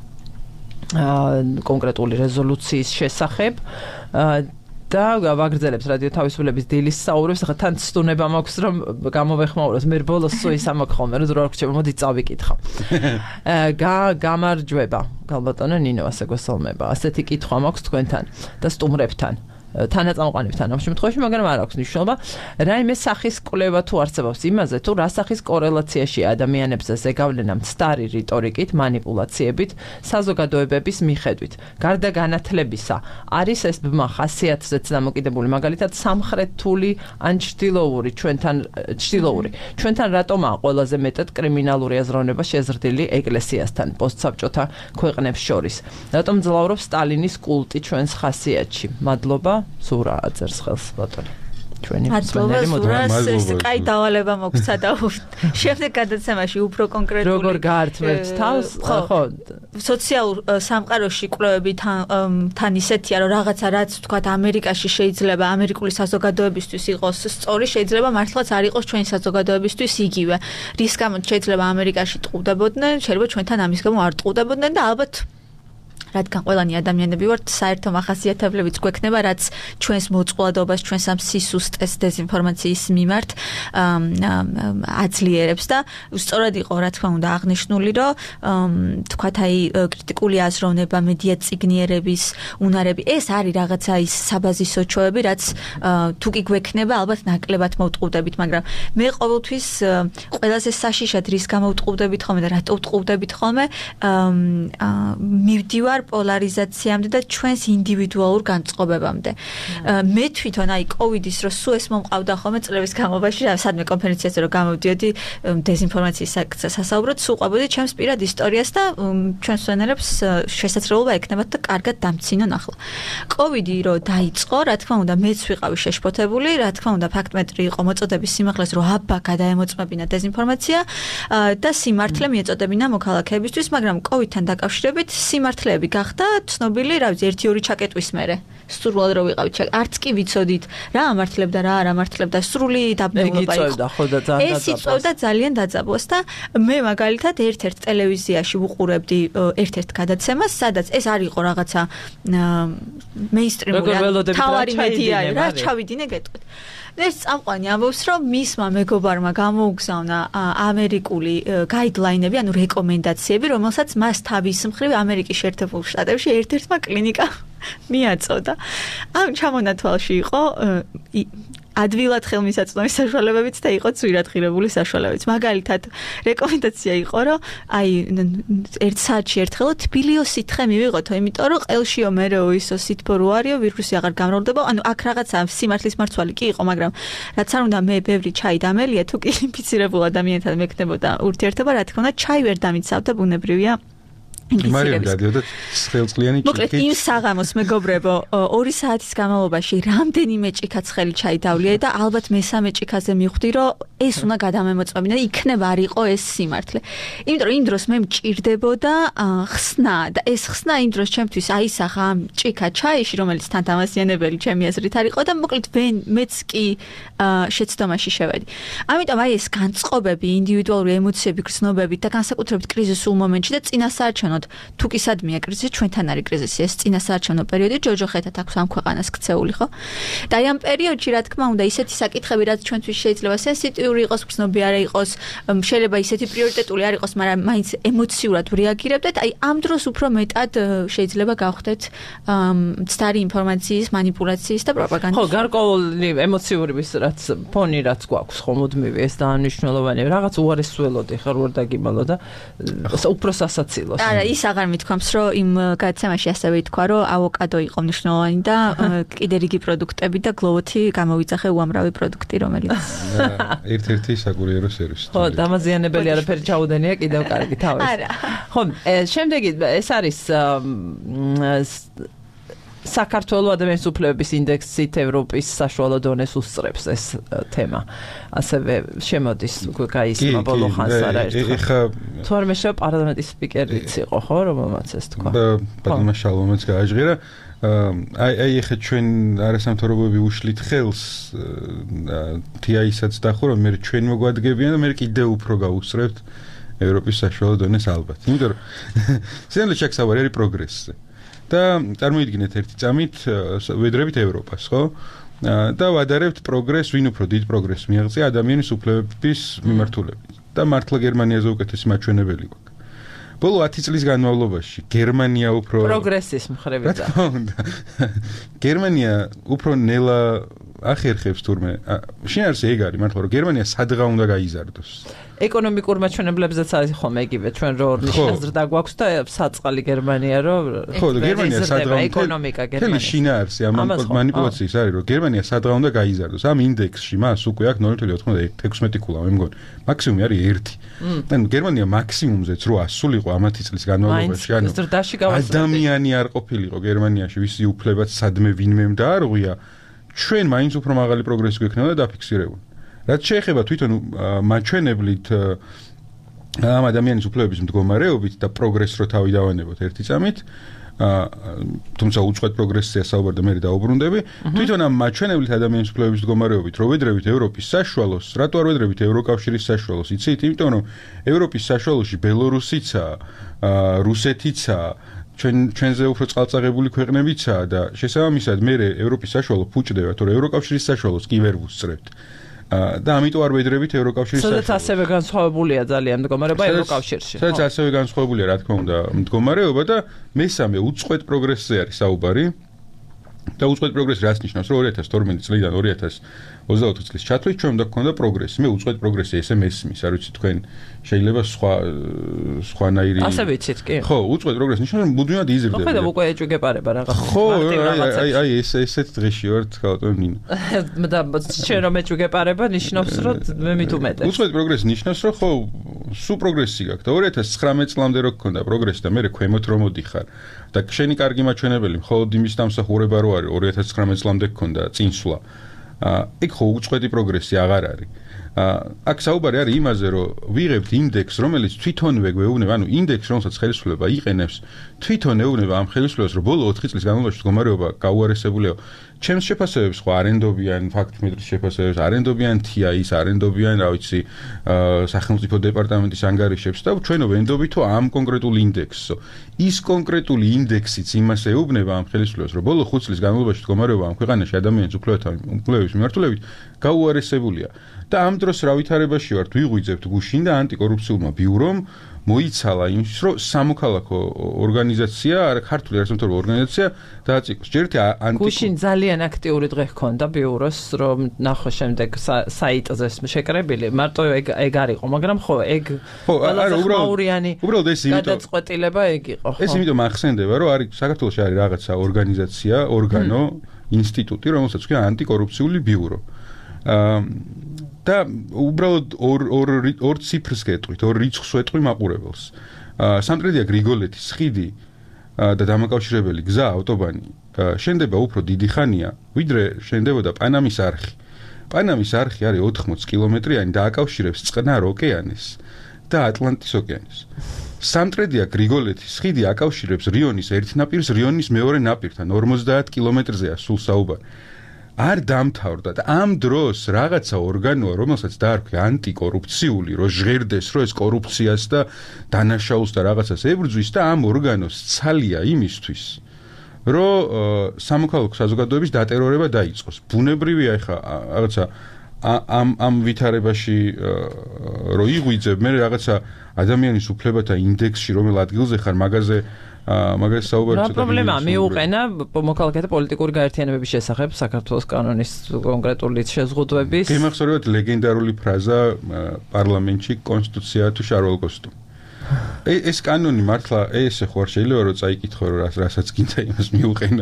კონკრეტული რეზოლუციის შესახებ და ვაგრძელებს რადიო თავისუფლების დილის საუბრებს, ახლა თან ცდუნება მაქვს, რომ გამოვეხმაუროს, მე ბოლოს სულ ის ამაქვს ხოლმე, რომ რა რქჩება, მოდი წავიკითხავ. გამარჯვება, გალბატონო ნინო, ასე გვესალმება. ასეთი კითხვა მაქვს თქვენთან და სტუმრებთან. თანაწამყვანებთან ამ შემთხვევაში, მაგრამ არ აქვს მნიშვნელობა. რაიმე სახის კვლევა თუ არსებობს იმაზე, თუ რა სახის კორელაციაში ადამიანებზე ზეგავლენა მცდარი რიტორიკით, манипуляციებით, საზოგადოებების მიხედვით. გარდა განათლებისა, არის ეს ბმა ხასიათზეც დამოკიდებული, მაგალითად, სამხრეთული ან ჩრდილოური, ჩვენთან ჩრდილოური. ჩვენთან რატომაა ყველაზე მეტად კრიმინალური აზროვნება შეზრდილი ეკლესიასთან, პოსტსაბჭოთა ქვეყნებს შორის? რატომ ძლავრობს სტალინის კულტი ჩვენს ხასიათში? მადლობა. სურა აწერს ხელს ბატონო. ჩვენი მსმენელი მოდელს ეს კაი დავალება მოგცა და შემდეგ გადაცემაში უფრო კონკრეტული როგორ გაართმევთ თავს ხო სოციალურ სამყაროში კვლევები თან ისეთია რომ რაღაცა რაც თქვათ ამერიკაში შეიძლება ამერიკული საზოგადოებისთვის იყოს სწორი შეიძლება მართლაც არ იყოს ჩვენი საზოგადოებისთვის იგივე რის გამოც შეიძლება ამერიკაში ტყუდებოდნენ შეიძლება ჩვენთან ამის გამო არ ტყუდებოდნენ და ალბათ რადგან ყველანი ადამიანები ვართ, საერთო მახასიათებლებიც გვექნება, რაც ჩვენს მოწყვლადობას, ჩვენს ამ სისუსტეს დეზინფორმაციის მიმართ აძლიერებს და სწორად იყო, რა თქმა უნდა, აღნიშნული, რომ თქვათ აი კრიტიკული აზროვნება, მედია წიგნიერების უნარები, ეს არის რაღაცა ის საბაზისო ჩვევები, რაც თუ კი გვექნება, ალბათ ნაკლებად მოვტყუდებით, მაგრამ მე ყოველთვის ყველაზე საშიშად რის გამო ვტყუდებით ხოლმე და რატო ვტყუდებით ხოლმე მივდივარ პოლარიზაციამდე და ჩვენს ინდივიდუალურ განწყობებამდე. მე თვითონ აი კოვიდის რო სულ ეს მომყავდა ხოლმე წლების განმავლობაში, სადმე კონფერენციაზე რო გამოვდიოდი დეზინფორმაციის საკითხზე სასაუბროდ, სულ ყვებოდი ჩემს პირად ისტორიას და ჩვენს ვენერებს შესაძლებლობა ექნებათ და კარგად დამცინონ ახლა. კოვიდი რო დაიწყო, რა თქმა უნდა, მეც ვიყავი შეშფოთებული, რა თქმა უნდა, ფაქტმეტრი იყო მოწოდების სიმაღლეს, რომ აბა გადაემოწმებინა დეზინფორმაცია და სიმართლე მიეწოდებინა მოქალაქეებისთვის, მაგრამ კოვიდთან დაკავშირებით სიმართლეები გახდა ცნობილი, რა ვიცი, ერთი ორი ჩაკეტვის მერე. სრულად რო ვიყავით, არც კი ვიცოდით რა ამართლებდა, რა არ ამართლებდა, სრული დაბნელება იყო. იწევდა ხო და ძალიან ეს იწევდა ძალიან დაძაბვას და მე მაგალითად ერთ-ერთ ტელევიზიაში ვუყურებდი ერთ-ერთ გადაცემას, სადაც ეს არ იყო რაღაცა მეინსტრიმული, თავარი მედია, რა ჩავიდინე გეტყვით. ეს წამყვანი ამბობს, რომ მისმა მეგობარმა გამოუგზავნა ამერიკული გაიდლაინები, ანუ რეკომენდაციები, რომელსაც მას თავის მხრივ ამერიკის შეერთებულ შტატებში ერთ-ერთმა კლინიკა მიაწოდა. ამ ჩამონათვალში იყო ადვილად ხელმისაწვდომი საშუალებებიც და იყო ძვირად ღირებული საშუალებებიც. მაგალითად, რეკომენდაცია იყო, რომ აი ერთ საათში ერთხელ თბილიო სითხე მივიღოთო, იმიტომ რომ ყელშიო მერეო ისო სითბო რო არისო, ვირუსი აღარ გამრავლდება. ანუ აქ რაღაცა სიმართლის მარცვალი კი იყო, მაგრამ რაც არ უნდა მე ბევრი ჩაი დამელია, თუ კი ინფიცირებულ ადამიანთან მექნებოდა ურთიერთობა, რა თქმა უნდა, ჩაი ვერ დამიცავ და ბუნებრივია. მარიამ დადიოდა ცხელწლიანი ჭიქი. მოკლედ იმ საღამოს მეგობრებო, ორი საათის განმავლობაში რამდენიმე ჭიქა ცხელი ჩაი დავლიე და ალბათ მესამე ჭიქაზე მივხვდი, რომ ეს უნდა გადამემოწმებინა, იქნებ არ იყო ეს სიმართლე. იმიტომ რომ იმ დროს მე მჭირდებოდა ხსნა და ეს ხსნა იმ დროს ჩემთვის აისახა ამ ჭიქა ჩაიში, რომელიც თან დამასიანებელი ჩემი აზრით არ იყო და მოკლედ მეც კი შეცდომაში შევედი. ამიტომ აი ეს განწყობები, ინდივიდუალური ემოციები, გრძნობები და განსაკუთრებით კრიზისულ მომენტში და წინასაარჩევნო თუ კი სადმია კრიზისი, ჩვენთან არის კრიზისი, ეს წინასაარჩევნო პერიოდი, ჯოჯოხეთად აქვს ამ ქვეყანას ქცეული, ხო? და აი ამ პერიოდში, რა თქმა უნდა, ისეთი საკითხები, რაც ჩვენთვის შეიძლება სენსიტიური იყოს, გრძნობი არ იყოს, შეიძლება ისეთი პრიორიტეტული არ იყოს, მაგრამ მაინც ემოციურად ვრეაგირებდეთ, აი ამ დროს უფრო მეტად შეიძლება გავხდეთ მცდარი ინფორმაციის, манипуляციის და პროპაგანდის. ხო, გარკვეული ემოციური ვის რაც ფონი რაც გვაქვს, ხო, მუდმივი ეს დანიშნულოვანი, რაღაც უარესველოდი ხარ ვარ დაგიმალო და უფრო სასაცილოს. არა, ის აღარ მithქვამს, რომ იმ გადაცემაში ასევე ითქვა, რომ ავოკადო იყო მნიშვნელოვანი და კიდე რიგი პროდუქტები და გლოვოთი გამოვიძახე უამრავი პროდუქტი, რომელიც ერთ-ერთი საკურიერო სერვისი. ხო, დამაზიანებელი არაფერი ჩაუდენია კიდევ კარგი თავის. არა. ხო, შემდეგი ეს არის საქართველოს ადამიანის უფლებების ინდექსით ევროპის საშუალო დონეს უსწრებს ეს თემა. ასევე შემოდის გაისმა ბოლო ხანს არაერთხელ. ეხა თუ არ მეშვა პარლამენტის სპიკერიც იყო, ხო, რომელმაც ეს თქვა. ბატონმა შალომაც გააჟღერა. აი აი ეხა ჩვენ არასამთავრობოები უშლით ხელს თი აისაც დახო რომ მე ჩვენ მოგვადგებიან და მე კიდევ უფრო გაუსწრებთ ევროპის საშუალო დონეს ალბათ. იმიტომ რომ სენლ ჩაქსავარი არის პროგრესზე. და წარმოიდგინეთ ერთი წამით ვედრებით ევროპას, ხო? და ვადარებთ პროგრესს, ვინ უფრო დიდ პროგრესს მიაღწია ადამიანის უფლებების მიმართულებით. და მართლა გერმანიაზე უკეთესი მაჩვენებელი გვაქვს. ბოლო ათი წლის განმავლობაში გერმანია უფრო პროგრესის მხრებით. რა თქმა უნდა. გერმანია უფრო ნელა ახერხებს თურმე. შინაარსი ეგ არის, მართლა რომ გერმანია სადღა უნდა გაიზარდოს. ეკონომიკურ მაჩვენებლებზეც არის ხომ ეგივე ჩვენ რო ნიშნაზრდა გვაქვს და საწყალი გერმანია რო ხო და გერმანია სადღა ეკონომიკა გერმანია შინაარსი ამ манипуляციის არის რომ გერმანია სადღა უნდა გაიზარდოს ამ ინდექსში მას უკვე აქვს ნული კoma ოთხმოცდაექვსი ქულა მე მგონი მაქსიმუმი არის ერთი ანუ გერმანია მაქსიმუმზეც რო ასულიყო ამ ათი წლის განმავლობაში ანუ ადამიანი არ ყოფილიყო გერმანიაში ვისი უფლებაც სადმე ვინმემ დაარღვია ჩვენ მაინც უფრო მაღალი პროგრესი გვექნება და დაფიქსირებული. რაც შეეხება თვითონ მაჩვენებლით ამ ადამიანის უფლებების მდგომარეობით და პროგრესს რო თავი დავანებოთ ერთი წამით, თუმცა უწყვეტ პროგრესია საუბარი და მე დაუბრუნდები, თვითონ ამ მაჩვენებლით ადამიანის უფლებების მდგომარეობით რო ვედრებით ევროპის საშუალოს, რატო არ ვედრებით ევროკავშირის საშუალოს, იცით? იმიტომ რომ ევროპის საშუალოში ბელორუსიცაა, რუსეთიცაა, ჩვენ ჩვენზე უფრო წყალწაღებული ქვეყნებიცაა და შესაბამისად მე ევროპის საშუალო ფუჭდება, თორე ევროკავშირის საშუალოს კი ვერ ვუსწრებთ. და ამიტომ არ ვედრებით ევროკავშირის საშუალოს. სადაც ასევე განსხვავებულია ძალიან მდგომარეობა ევროკავშირში. სადაც ასევე განსხვავებულია, რა თქმა უნდა, მდგომარეობა და მესამე უწყვეტ პროგრესზე არის საუბარი. და უწყვეტ პროგრესი რაც ნიშნავს, რომ ორი ათას თორმეტი წლიდან ორი ათას ოცდაოთხი წლის ჩათვლით ჩვენ უნდა გქონდა პროგრესი. მე უწყვეტ პროგრესი ესე მესმის, არ ვიცი თქვენ შეიძლება სხვა სხვანაირი ასე ვიცით კი? ხო, უწყვეტ პროგრესი ნიშნავს, რომ მუდმივად იზრდება. ხო, და უკვე ეჭვგეპარება რაღაც. ხო, აი აი ეს ესეთ დღეში ვართ ხალხო ნინო. და ჩვენ რომ ეჭვგეპარება ნიშნავს, რომ მე მით უმეტეს. უწყვეტ პროგრესი ნიშნავს, რომ ხო, სუ პროგრესი გაქვს და ორი ათას ცხრამეტ წლამდე რო გქონდა პროგრესი და მე ქვემოთ რომ მოდიხარ და შენი კარგი მაჩვენებელი მხოლოდ იმის დამსახურება რო არის ორი ათას ცხრამეტ წლამდე გქონდა წინსვლა. იქ ხო უწყვეტი პროგრესი აღარ არის. აქ საუბარი არის იმაზე, რომ ვიღებთ ინდექს, რომელიც თვითონვე გვეუბნება, ანუ ინდექს, რომელსაც ხელისუფლება იყენებს, თვითონ ეუბნება ამ ხელისუფლებას, რომ ბოლო ოთხი წლის განმავლობაში მდგომარეობა გაუარესებულია. ჩემს შეფასებებს ხო არენდობიან ფაქტმეტრის შეფასებებს, არენდობიან თი აის, არენდობიან, რა ვიცი, სახელმწიფო დეპარტამენტის ანგარიშებს და ჩვენ ვენდობით თუ ამ კონკრეტულ ინდექსს. ის კონკრეტული ინდექსიც იმას ეუბნება ამ ხელისუფლებას, რომ ბოლო ხუთ წლის განმავლობაში მდგომარეობა ამ ქვეყანაში ადამიანის უფლებების მიმართულებით გაუარესებულია. და ამ დროს რა ვითარებაში ვართ, ვიღვიძებთ გუშინ და ანტიკორუფციულმა ბიურომ მოიცალა იმის, რომ სამოქალაქო ორგანიზაცია, არა ქართული არასამთავრობო ორგანიზაცია დააწიკოს. ჯერ ერთი ანტიკო გუშინ ძალიან აქტიური დღე ჰქონდა ბიუროს, რომ ნახო შემდეგ საიტზე შეკრებილი, მარტო ეგ ეგ არ იყო, მაგრამ ხო, ეგ არა, უბრალოდ უბრალოდ ეს იმიტომ გადაწყვეტილება ეგ იყო. ეს იმიტომ ახსენდება, რომ არის საქართველოში არის რაღაცა ორგანიზაცია, ორგანო, ინსტიტუტი, რომელსაც ქვია ანტიკორუფციული ბიურო. და უბრალოდ ორ ორ ორ ციფრს გეტყვით, ორ რიცხვს ვეტყვი მაყურებელს. სამტრედია გრიგოლეთის ხიდი და დამაკავშირებელი გზა ავტობანი შენდება უფრო დიდი ხანია, ვიდრე შენდებოდა პანამის არხი. პანამის არხი არის ოთხმოცი კილომეტრიანი და აკავშირებს წყნარ ოკეანეს და ატლანტის ოკეანეს. სამტრედია გრიგოლეთის ხიდი აკავშირებს რიონის ერთ ნაპირს რიონის მეორე ნაპირთან, ორმოცდაათ კილომეტრზეა სულ საუბარი. არ დამთავრდა და ამ დროს რაღაცა ორგანოა, რომელსაც დაარქვია ანტიკორუფციული, რომ ჟღერდეს, რომ ეს კორუფციას და დანაშაულს და რაღაცას ებრძვის და ამ ორგანოს ცალია იმისთვის, რომ სამოქალაქო საზოგადოების დატერორება დაიწყოს. ბუნებრივია ეხა რაღაცა ამ ამ ვითარებაში რომ იღვიძებ, მე რაღაცა ადამიანის უფლებათა ინდექსში რომელ ადგილზე ხარ, მაგაზე მაგას საუბარი ცოტა პრობლემა მიუყენა მოქალაქეთა პოლიტიკური გაერთიანებების შესახებ საქართველოს კანონის კონკრეტული შეზღუდვების. გემახსოვრებათ ლეგენდარული ფრაზა პარლამენტში კონსტიტუცია თუ შარვალ კოსტუმი. ეს კანონი მართლა ესე ხო არ შეიძლება რომ წაიკითხო რომ რასაც გინდა იმას მიუყენო.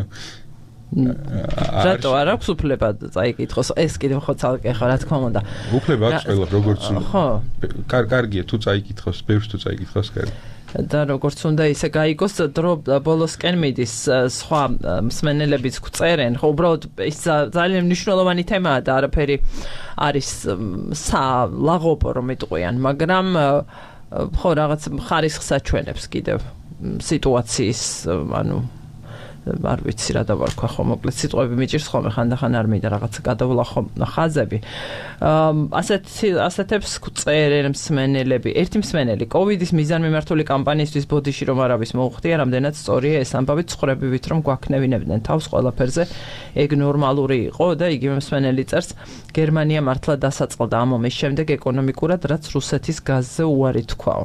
რატო არ აქვს უფლება წაიკითხოს? ეს კიდევ ხო ცალკე ხო რა თქმა უნდა. უფლება აქვს ყველა როგორც უნდა. ხო. კარგია თუ წაიკითხოს, ბევრს თუ წაიკითხოს კარგი. და როგორც უნდა ისე გაიგოს დრო ბოლოსკენ მიდის სხვა მსმენელებიც გვწერენ, ხო უბრალოდ ის ძალიან მნიშვნელოვანი თემაა და არაფერი არის სალაღობო რომ იტყვიან, მაგრამ ხო რაღაც ხარისხს აჩვენებს კიდევ სიტუაციის, ანუ არ ვიცი რა დავარქვა ხო, მოკლედ სიტყვები მიჭირს ხოლმე ხანდახან არ მინდა რაღაცა გადავლახო ხაზები. ასეთ ასეთებს წერენ მსმენელები. ერთი მსმენელი კოვიდის მიზანმიმართული კამპანიისთვის ბოდიში რომ არავის მოუხდია, რამდენად სწორია ეს ამბავი ცხრებივით რომ გვაქნევინებდნენ თავს ყველაფერზე. ეგ ნორმალური იყო და იგივე მსმენელი წერს, გერმანია მართლა დასაწყდა ამ ომის შემდეგ ეკონომიკურად, რაც რუსეთის გაზზე უარი თქვაო.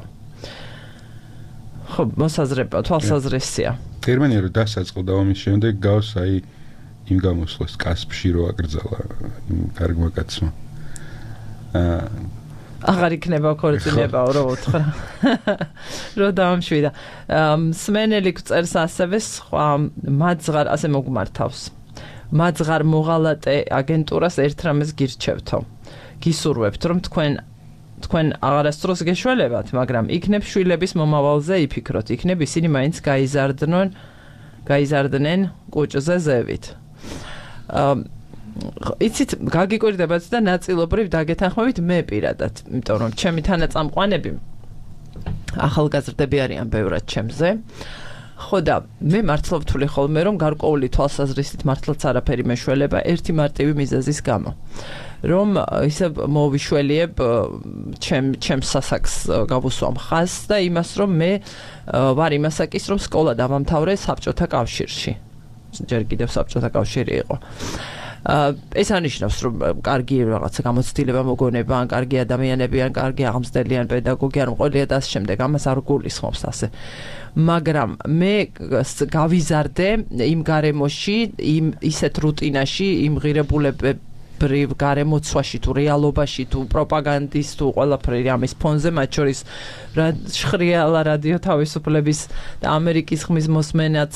ხო, მოსაზრება, თვალსაზრისია. გერმანია რო დასაწყდა ომის შემდეგ გავს აი იმ გამოსვლას კასპში რო აკრძალა იმ კარგმა კაცმა. აა აღარ იქნება ქორწინებაო რო უთხრა. რო დაამშვიდა. მსმენელი წერს ასევე სხვა მაძღარ ასე მოგმართავს. მაძღარ მოღალატე აგენტურას ერთ რამეს გირჩევთო. გისურვებთ რომ თქვენ თქვენ აღარასდროს გეშველებათ, მაგრამ იქნებ შვილების მომავალზე იფიქროთ, იქნებ ისინი მაინც გაიზარდნონ, გაიზარდნენ კუჭზე ზევით. იცით, გაგიკვირდებათ და ნაწილობრივ დაგეთანხმებით მე პირადად, იმიტომ რომ ჩემი თანაწამყვანები ახალგაზრდები არიან ბევრად ჩემზე. ხო და მე მართლა ვთვლი ხოლმე რომ გარკვეული თვალსაზრისით მართლაც არაფერი მეშველება ერთი მარტივი მიზეზის გამო. რომ ისე მოვიშველიებ ჩემ ჩემ სასაკს გავუსვამ ხაზს და იმას რომ მე ვარ იმასაკის რომ სკოლა დავამთავრე საბჭოთა კავშირში. ჯერ კიდევ საბჭოთა კავშირი იყო. ეს ანიშნავს რომ კარგი რაღაცა გამოცდილება მოგონება, ან კარგი ადამიანები, ან კარგი აღმზრდელი, ან პედაგოგი, ან მყოლია და ამ შემდეგ ამას არ გულისხმობს ასე. მაგრამ მე გავიზარდე იმ გარემოში, იმ ისეთ რუტინაში, იმ ღირებულებებში ბრივ გარემოცვაში თუ რეალობაში თუ პროპაგანდის თუ ყველაფერი ამის ფონზე მათ შორის შხრიალა რადიო თავისუფლების და ამერიკის ხმის მოსმენაც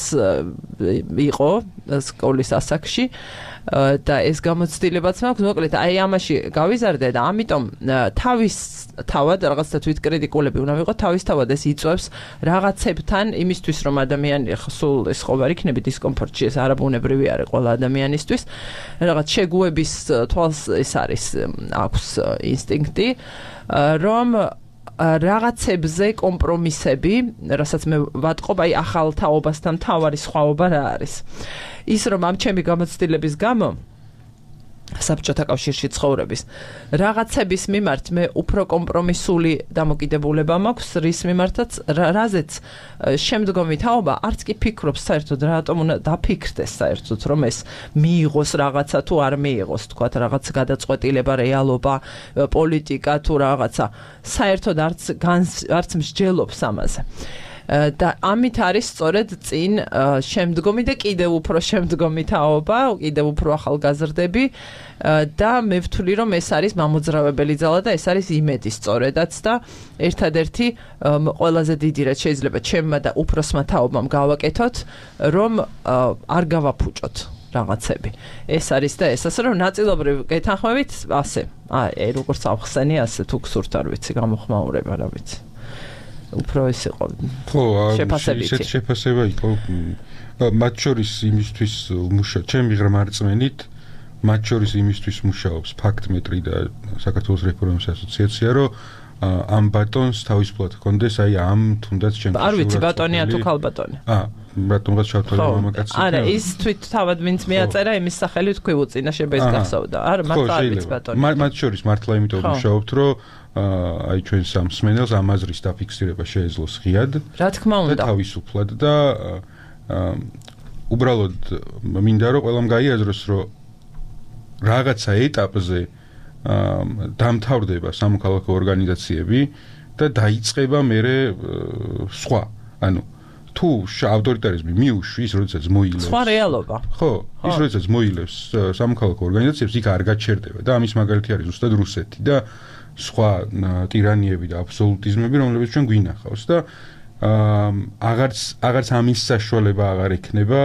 იყო სკოლის ასაკში და ეს გამოცდილებაც მაქვს მოკლედ აი ამაში გავიზარდე და ამიტომ თავის თავად რაღაცა თვითკრიტიკულები უნდა ვიყო თავის თავად ეს იწვევს რაღაცებთან იმისთვის რომ ადამიანი სულ ეს ხოვარ იქნება დისკომფორტში ეს არაბუნებრივი არის ყველა ადამიანისთვის რაღაც შეგუების თვალს ეს არის აქვს ინსტინქტი რომ რაღაცებზე კომპრომისები რასაც მე ვატყობ აი ახალ თაობასთან თავარი სხვაობა რა არის ის რომ ამ ჩემი გამოცდილების გამო საბჭოთა კავშირში ცხოვრების რაღაცების მიმართ მე უფრო კომპრომისული დამოკიდებულება მაქვს რის მიმართაც რაზეც შემდგომი თაობა არც კი ფიქრობს საერთოდ რატომ უნდა დაფიქრდეს საერთოდ რომ ეს მიიღოს რაღაცა თუ არ მიიღოს თქვათ რაღაც გადაწყვეტილება რეალობა პოლიტიკა თუ რაღაცა საერთოდ არც არც მსჯელობს ამაზე და ამით არის სწორედ წინ შემდგომი და კიდევ უფრო შემდგომი თაობა, კიდევ უფრო ახალგაზრდები და მე ვთვლი რომ ეს არის მამოძრავებელი ძალა და ეს არის იმედი სწორედაც და ერთადერთი ყველაზე დიდი რაც შეიძლება ჩემმა და უფროსმა თაობამ გავაკეთოთ რომ არ გავაფუჭოთ რაღაცები. ეს არის და ეს ასე რომ ნაწილობრივ გეთანხმებით ასე. აი როგორც ავხსენი ასე თუ გსურთ არ ვიცი გამოხმაურება რა ვიცი. უფრო ის იყო ხო ისეთ შეფასება იყო მათ შორის იმისთვის მუშა ჩემი ღრმარწმენით მათ შორის იმისთვის მუშაობს ფაქტმეტრი და საქართველოს რეფორმების ასოციაცია რომ ამ ბატონს თავისუფლად ჰქონდეს აი ამ თუნდაც ჩემს არ ვიცი ბატონია თუ ქალბატონი აა ბატონღაც შავთვალე მამაკაცი არა ის თვით თავად ვინც მიაწერა იმის სახელი თქვი უწინაშე ეს გახსოვდა არა მართლა არ ვიცი ბატონი მათ შორის მართლა იმიტომ მუშაობთ რომ აი ჩვენ სამსმენელს ამაზრის დაფიქსირება შეეძლოს ღიად რა თქმა უნდა და თავისუფლად და უბრალოდ მინდა რომ ყველამ გაიაზროს რომ რაღაცა ეტაპზე დამთავრდება სამოქალაქო ორგანიზაციები და დაიწყება მერე სხვა ანუ თუ ავტორიტარიზმი მიუშვი ის როდესაც მოილევს სხვა რეალობა ხო ის როდესაც მოილევს სამოქალაქო ორგანიზაციებს იქ არ გაჩერდება და ამის მაგალითი არის ზუსტად რუსეთი და სხვა ტირანიები და აბსოლუტიზმები რომლებიც ჩვენ გვინახავს და აღარც აღარც ამის საშუალება აღარ ექნება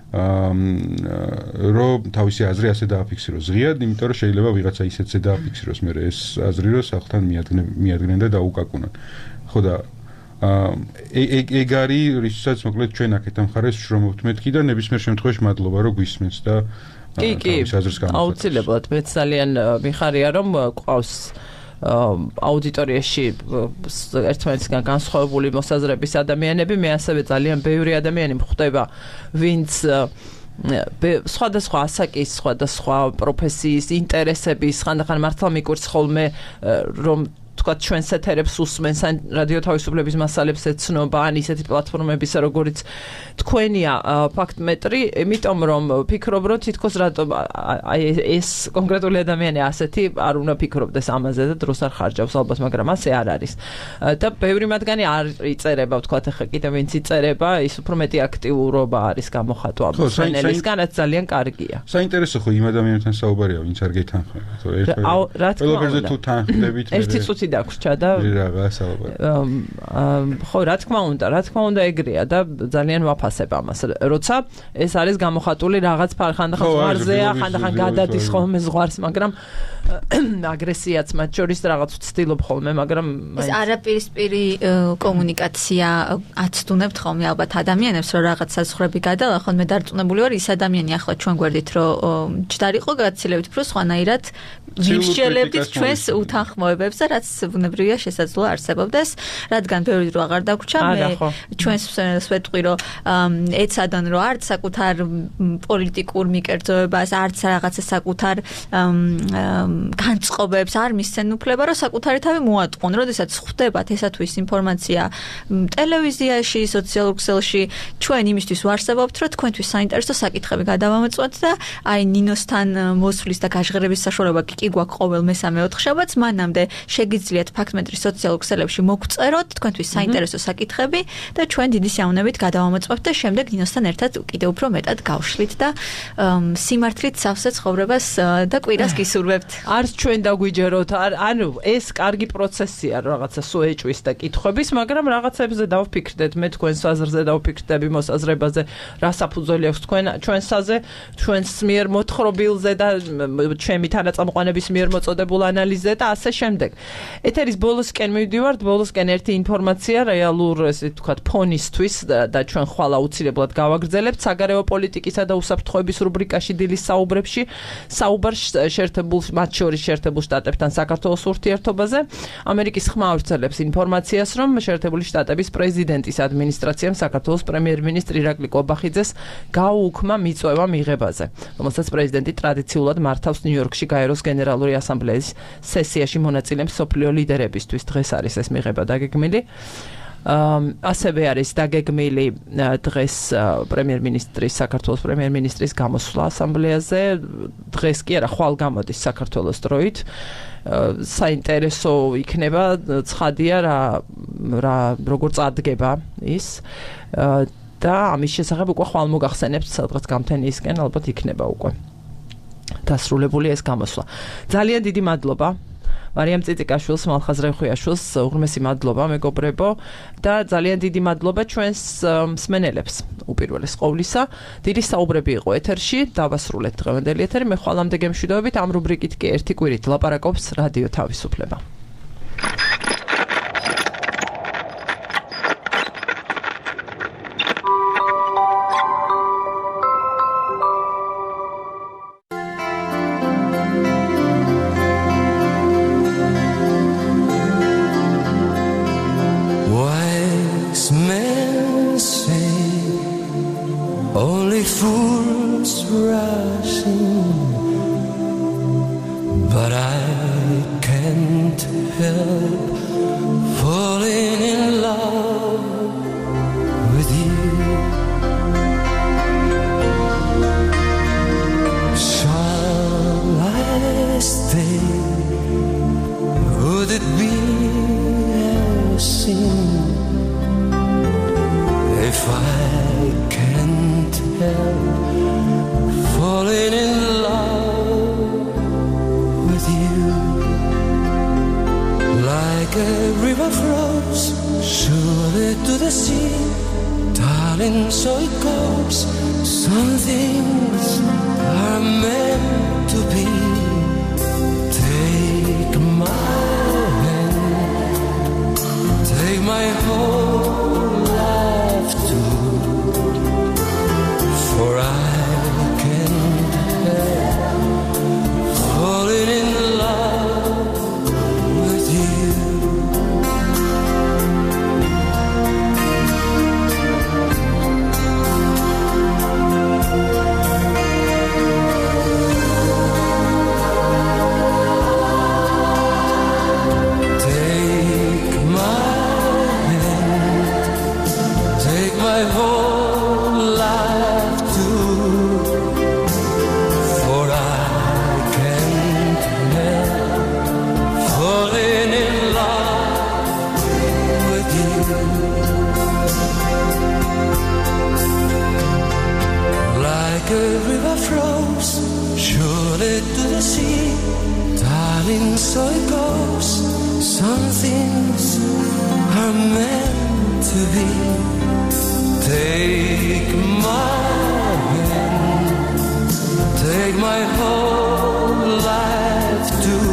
რომ თავისი აზრი ასე დააფიქსიროს ღიად იმიტომ რომ შეიძლება ვიღაცა ისეთზე დააფიქსიროს მე ეს აზრი რომ სახლთან მიადგნენ და დაუკაკუნან ხო და ეგ არის რისთვისაც მოკლედ ჩვენ აქეთ ამხარეს შრომობთ მეთქი და ნებისმიერ შემთხვევაში მადლობა რომ გვისმენთ და კი კი აუცილებლად მეც ძალიან მიხარია რომ ყავს აუდიტორიაში ერთმანეთისგან განსხვავებული მოსაზრების ადამიანები მე ასევე ძალიან ბევრი ადამიანი მხვდება ვინც სხვადასხვა ასაკის სხვადასხვა პროფესიის ინტერესების ხანდახან მართლა მიკვირს ხოლმე რომ თქვათ ჩვენს ეთერებს უსმენს ან რადიო თავისუფლების მასალებს ეცნობა ან ისეთი პლატფორმებისა როგორიც თქვენია ფაქტმეტრი იმიტომ რომ ფიქრობ რომ თითქოს რატომ აი ეს კონკრეტული ადამიანი ასეთი არ უნდა ფიქრობდეს ამაზე და დროს არ ხარჯავს ალბათ მაგრამ ასე არ არის და ბევრი მათგანი არ იწერება თქვათ ახლა კიდევ ვინც იწერება ის უფრო მეტი აქტიურობა არის გამოხატვა მოსმენელისგან რაც ძალიან კარგია საინტერესო ხო იმ ადამიანებთან საუბარია ვინც არ გეთანხმება თო ერთ ყველაფერზე თუ თანხმდებით ერთი წუთი დაგვრჩა და რაღაც საუბარი ხო რა თქმა უნდა რა თქმა უნდა ეგრეა და ძალიან ვაფასებ ამას როცა ეს არის გამოხატული რაღაც ხანდახან ზღვარზეა ხანდახან გადადის ხოლმე ზღვარს მაგრამ აგრესიაც მათ შორის რაღაც ვცდილობ ხოლმე, მაგრამ ეს არაპირისპირი კომუნიკაცია აცდუნებთ ხოლმე ალბათ ადამიანებს, რომ რაღაც საზღვრები გადალახონ. მე დარწმუნებული ვარ, ის ადამიანი ახლა ჩვენ გვერდით რომ ჯდარიყო გაცილებით უფრო სხვანაირად მივსჯელებდით ჩვენს უთანხმოებებს და რაც ბუნებრივია შესაძლოა არსებობდეს, რადგან ბევრი დრო აღარ დაგვრჩა, მე ჩვენს ვეტყვი რომ ეცადონ რომ არც საკუთარ პოლიტიკურ მიკერძოებას, არც რაღაცა საკუთარ განწყობებს არ მისცენ უფლება, რომ საკუთარი თავი მოატყონ. როდესაც ხვდებათ ესა თუ ის ინფორმაცია ტელევიზიაში, სოციალურ ქსელში, ჩვენ იმისთვის ვარსებობთ, რომ თქვენთვის საინტერესო საკითხები გადავამოწმოთ და აი ნინოსთან მოსვლის და გაჟღერების საშუალება კი გვაქვს ყოველ მესამე ოთხშაბათს, მანამდე შეგიძლიათ ფაქტმეტრის სოციალურ ქსელებში მოგწეროთ თქვენთვის საინტერესო საკითხები და ჩვენ დიდი სიამოვნებით გადავამოწმებთ და შემდეგ ნინოსთან ერთად კიდევ უფრო მეტად გავშლით და სიმართლით სავსე ცხოვრებას და კვირას გისურვებთ. არც ჩვენ დაგვიჯეროთ, ანუ ეს კარგი პროცესია რაღაცა სოეჭვის და კითხვების, მაგრამ რაღაცებზე დავფიქრდეთ, მე თქვენს აზრზე დავფიქრდები, მოსაზრებაზე, რა საფუძველი აქვს თქვენ ჩვენსაზე, ჩვენს მიერ მოთხრობილზე და ჩემი თანაწამყვანების მიერ მოწოდებულ ანალიზზე და ასე შემდეგ. ეთერის ბოლოსკენ მივდივართ, ბოლოსკენ ერთი ინფორმაცია რეალურ, ესე ვთქვათ, ფონისთვის და ჩვენ ხვალ აუცილებლად გავაგრძელებთ საგარეო პოლიტიკისა და უსაფრთხოების რუბრიკაში დილის საუბრებში, საუბარ შეერთებულ მათ შორის შეერთებულ შტატებთან საქართველოს ურთიერთობაზე. ამერიკის ხმა ავრცელებს ინფორმაციას, რომ შეერთებული შტატების პრეზიდენტის ადმინისტრაციამ საქართველოს პრემიერ-მინისტრ ირაკლი კობახიძეს გაუუქმა მიწვევა მიღებაზე, რომელსაც პრეზიდენტი ტრადიციულად მართავს ნიუ-იორკში გაეროს გენერალური ასამბლეის სესიაში მონაწილე მსოფლიო ლიდერებისთვის. დღეს არის ეს მიღება დაგეგმილი. ასევე არის დაგეგმილი დღეს პრემიერ-მინისტრის საქართველოს პრემიერ-მინისტრის გამოსვლა ასამბლეაზე. დღეს კი არა, ხვალ გამოდის საქართველოს დროით. საინტერესო იქნება, ცხადია რა რა როგორ წადგება ის და ამის შესახებ უკვე ხვალ მოგახსენებთ სადღაც გამთენიისკენ ალბათ იქნება უკვე დასრულებული ეს გამოსვლა. ძალიან დიდი მადლობა მარიამ წიწიკაშვილს, მალხაზრე ხვიაშვილს, უღრმესი მადლობა მეგობრებო და ძალიან დიდი მადლობა ჩვენს მსმენელებს უპირველეს ყოვლისა. დიდი საუბრები იყო ეთერში, დავასრულეთ დღევანდელი ეთერი. მე ხვალამდე გემშვიდობებით, ამ რუბრიკით კი ერთი კვირით ლაპარაკობს რადიო თავისუფლება. Take my whole life to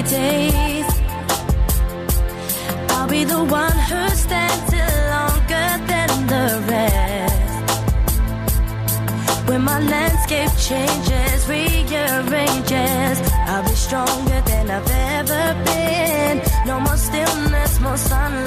days. I'll be the one who stands still longer than the rest. When my landscape changes, rearranges, I'll be stronger than I've ever been. No more stillness, more sunlight.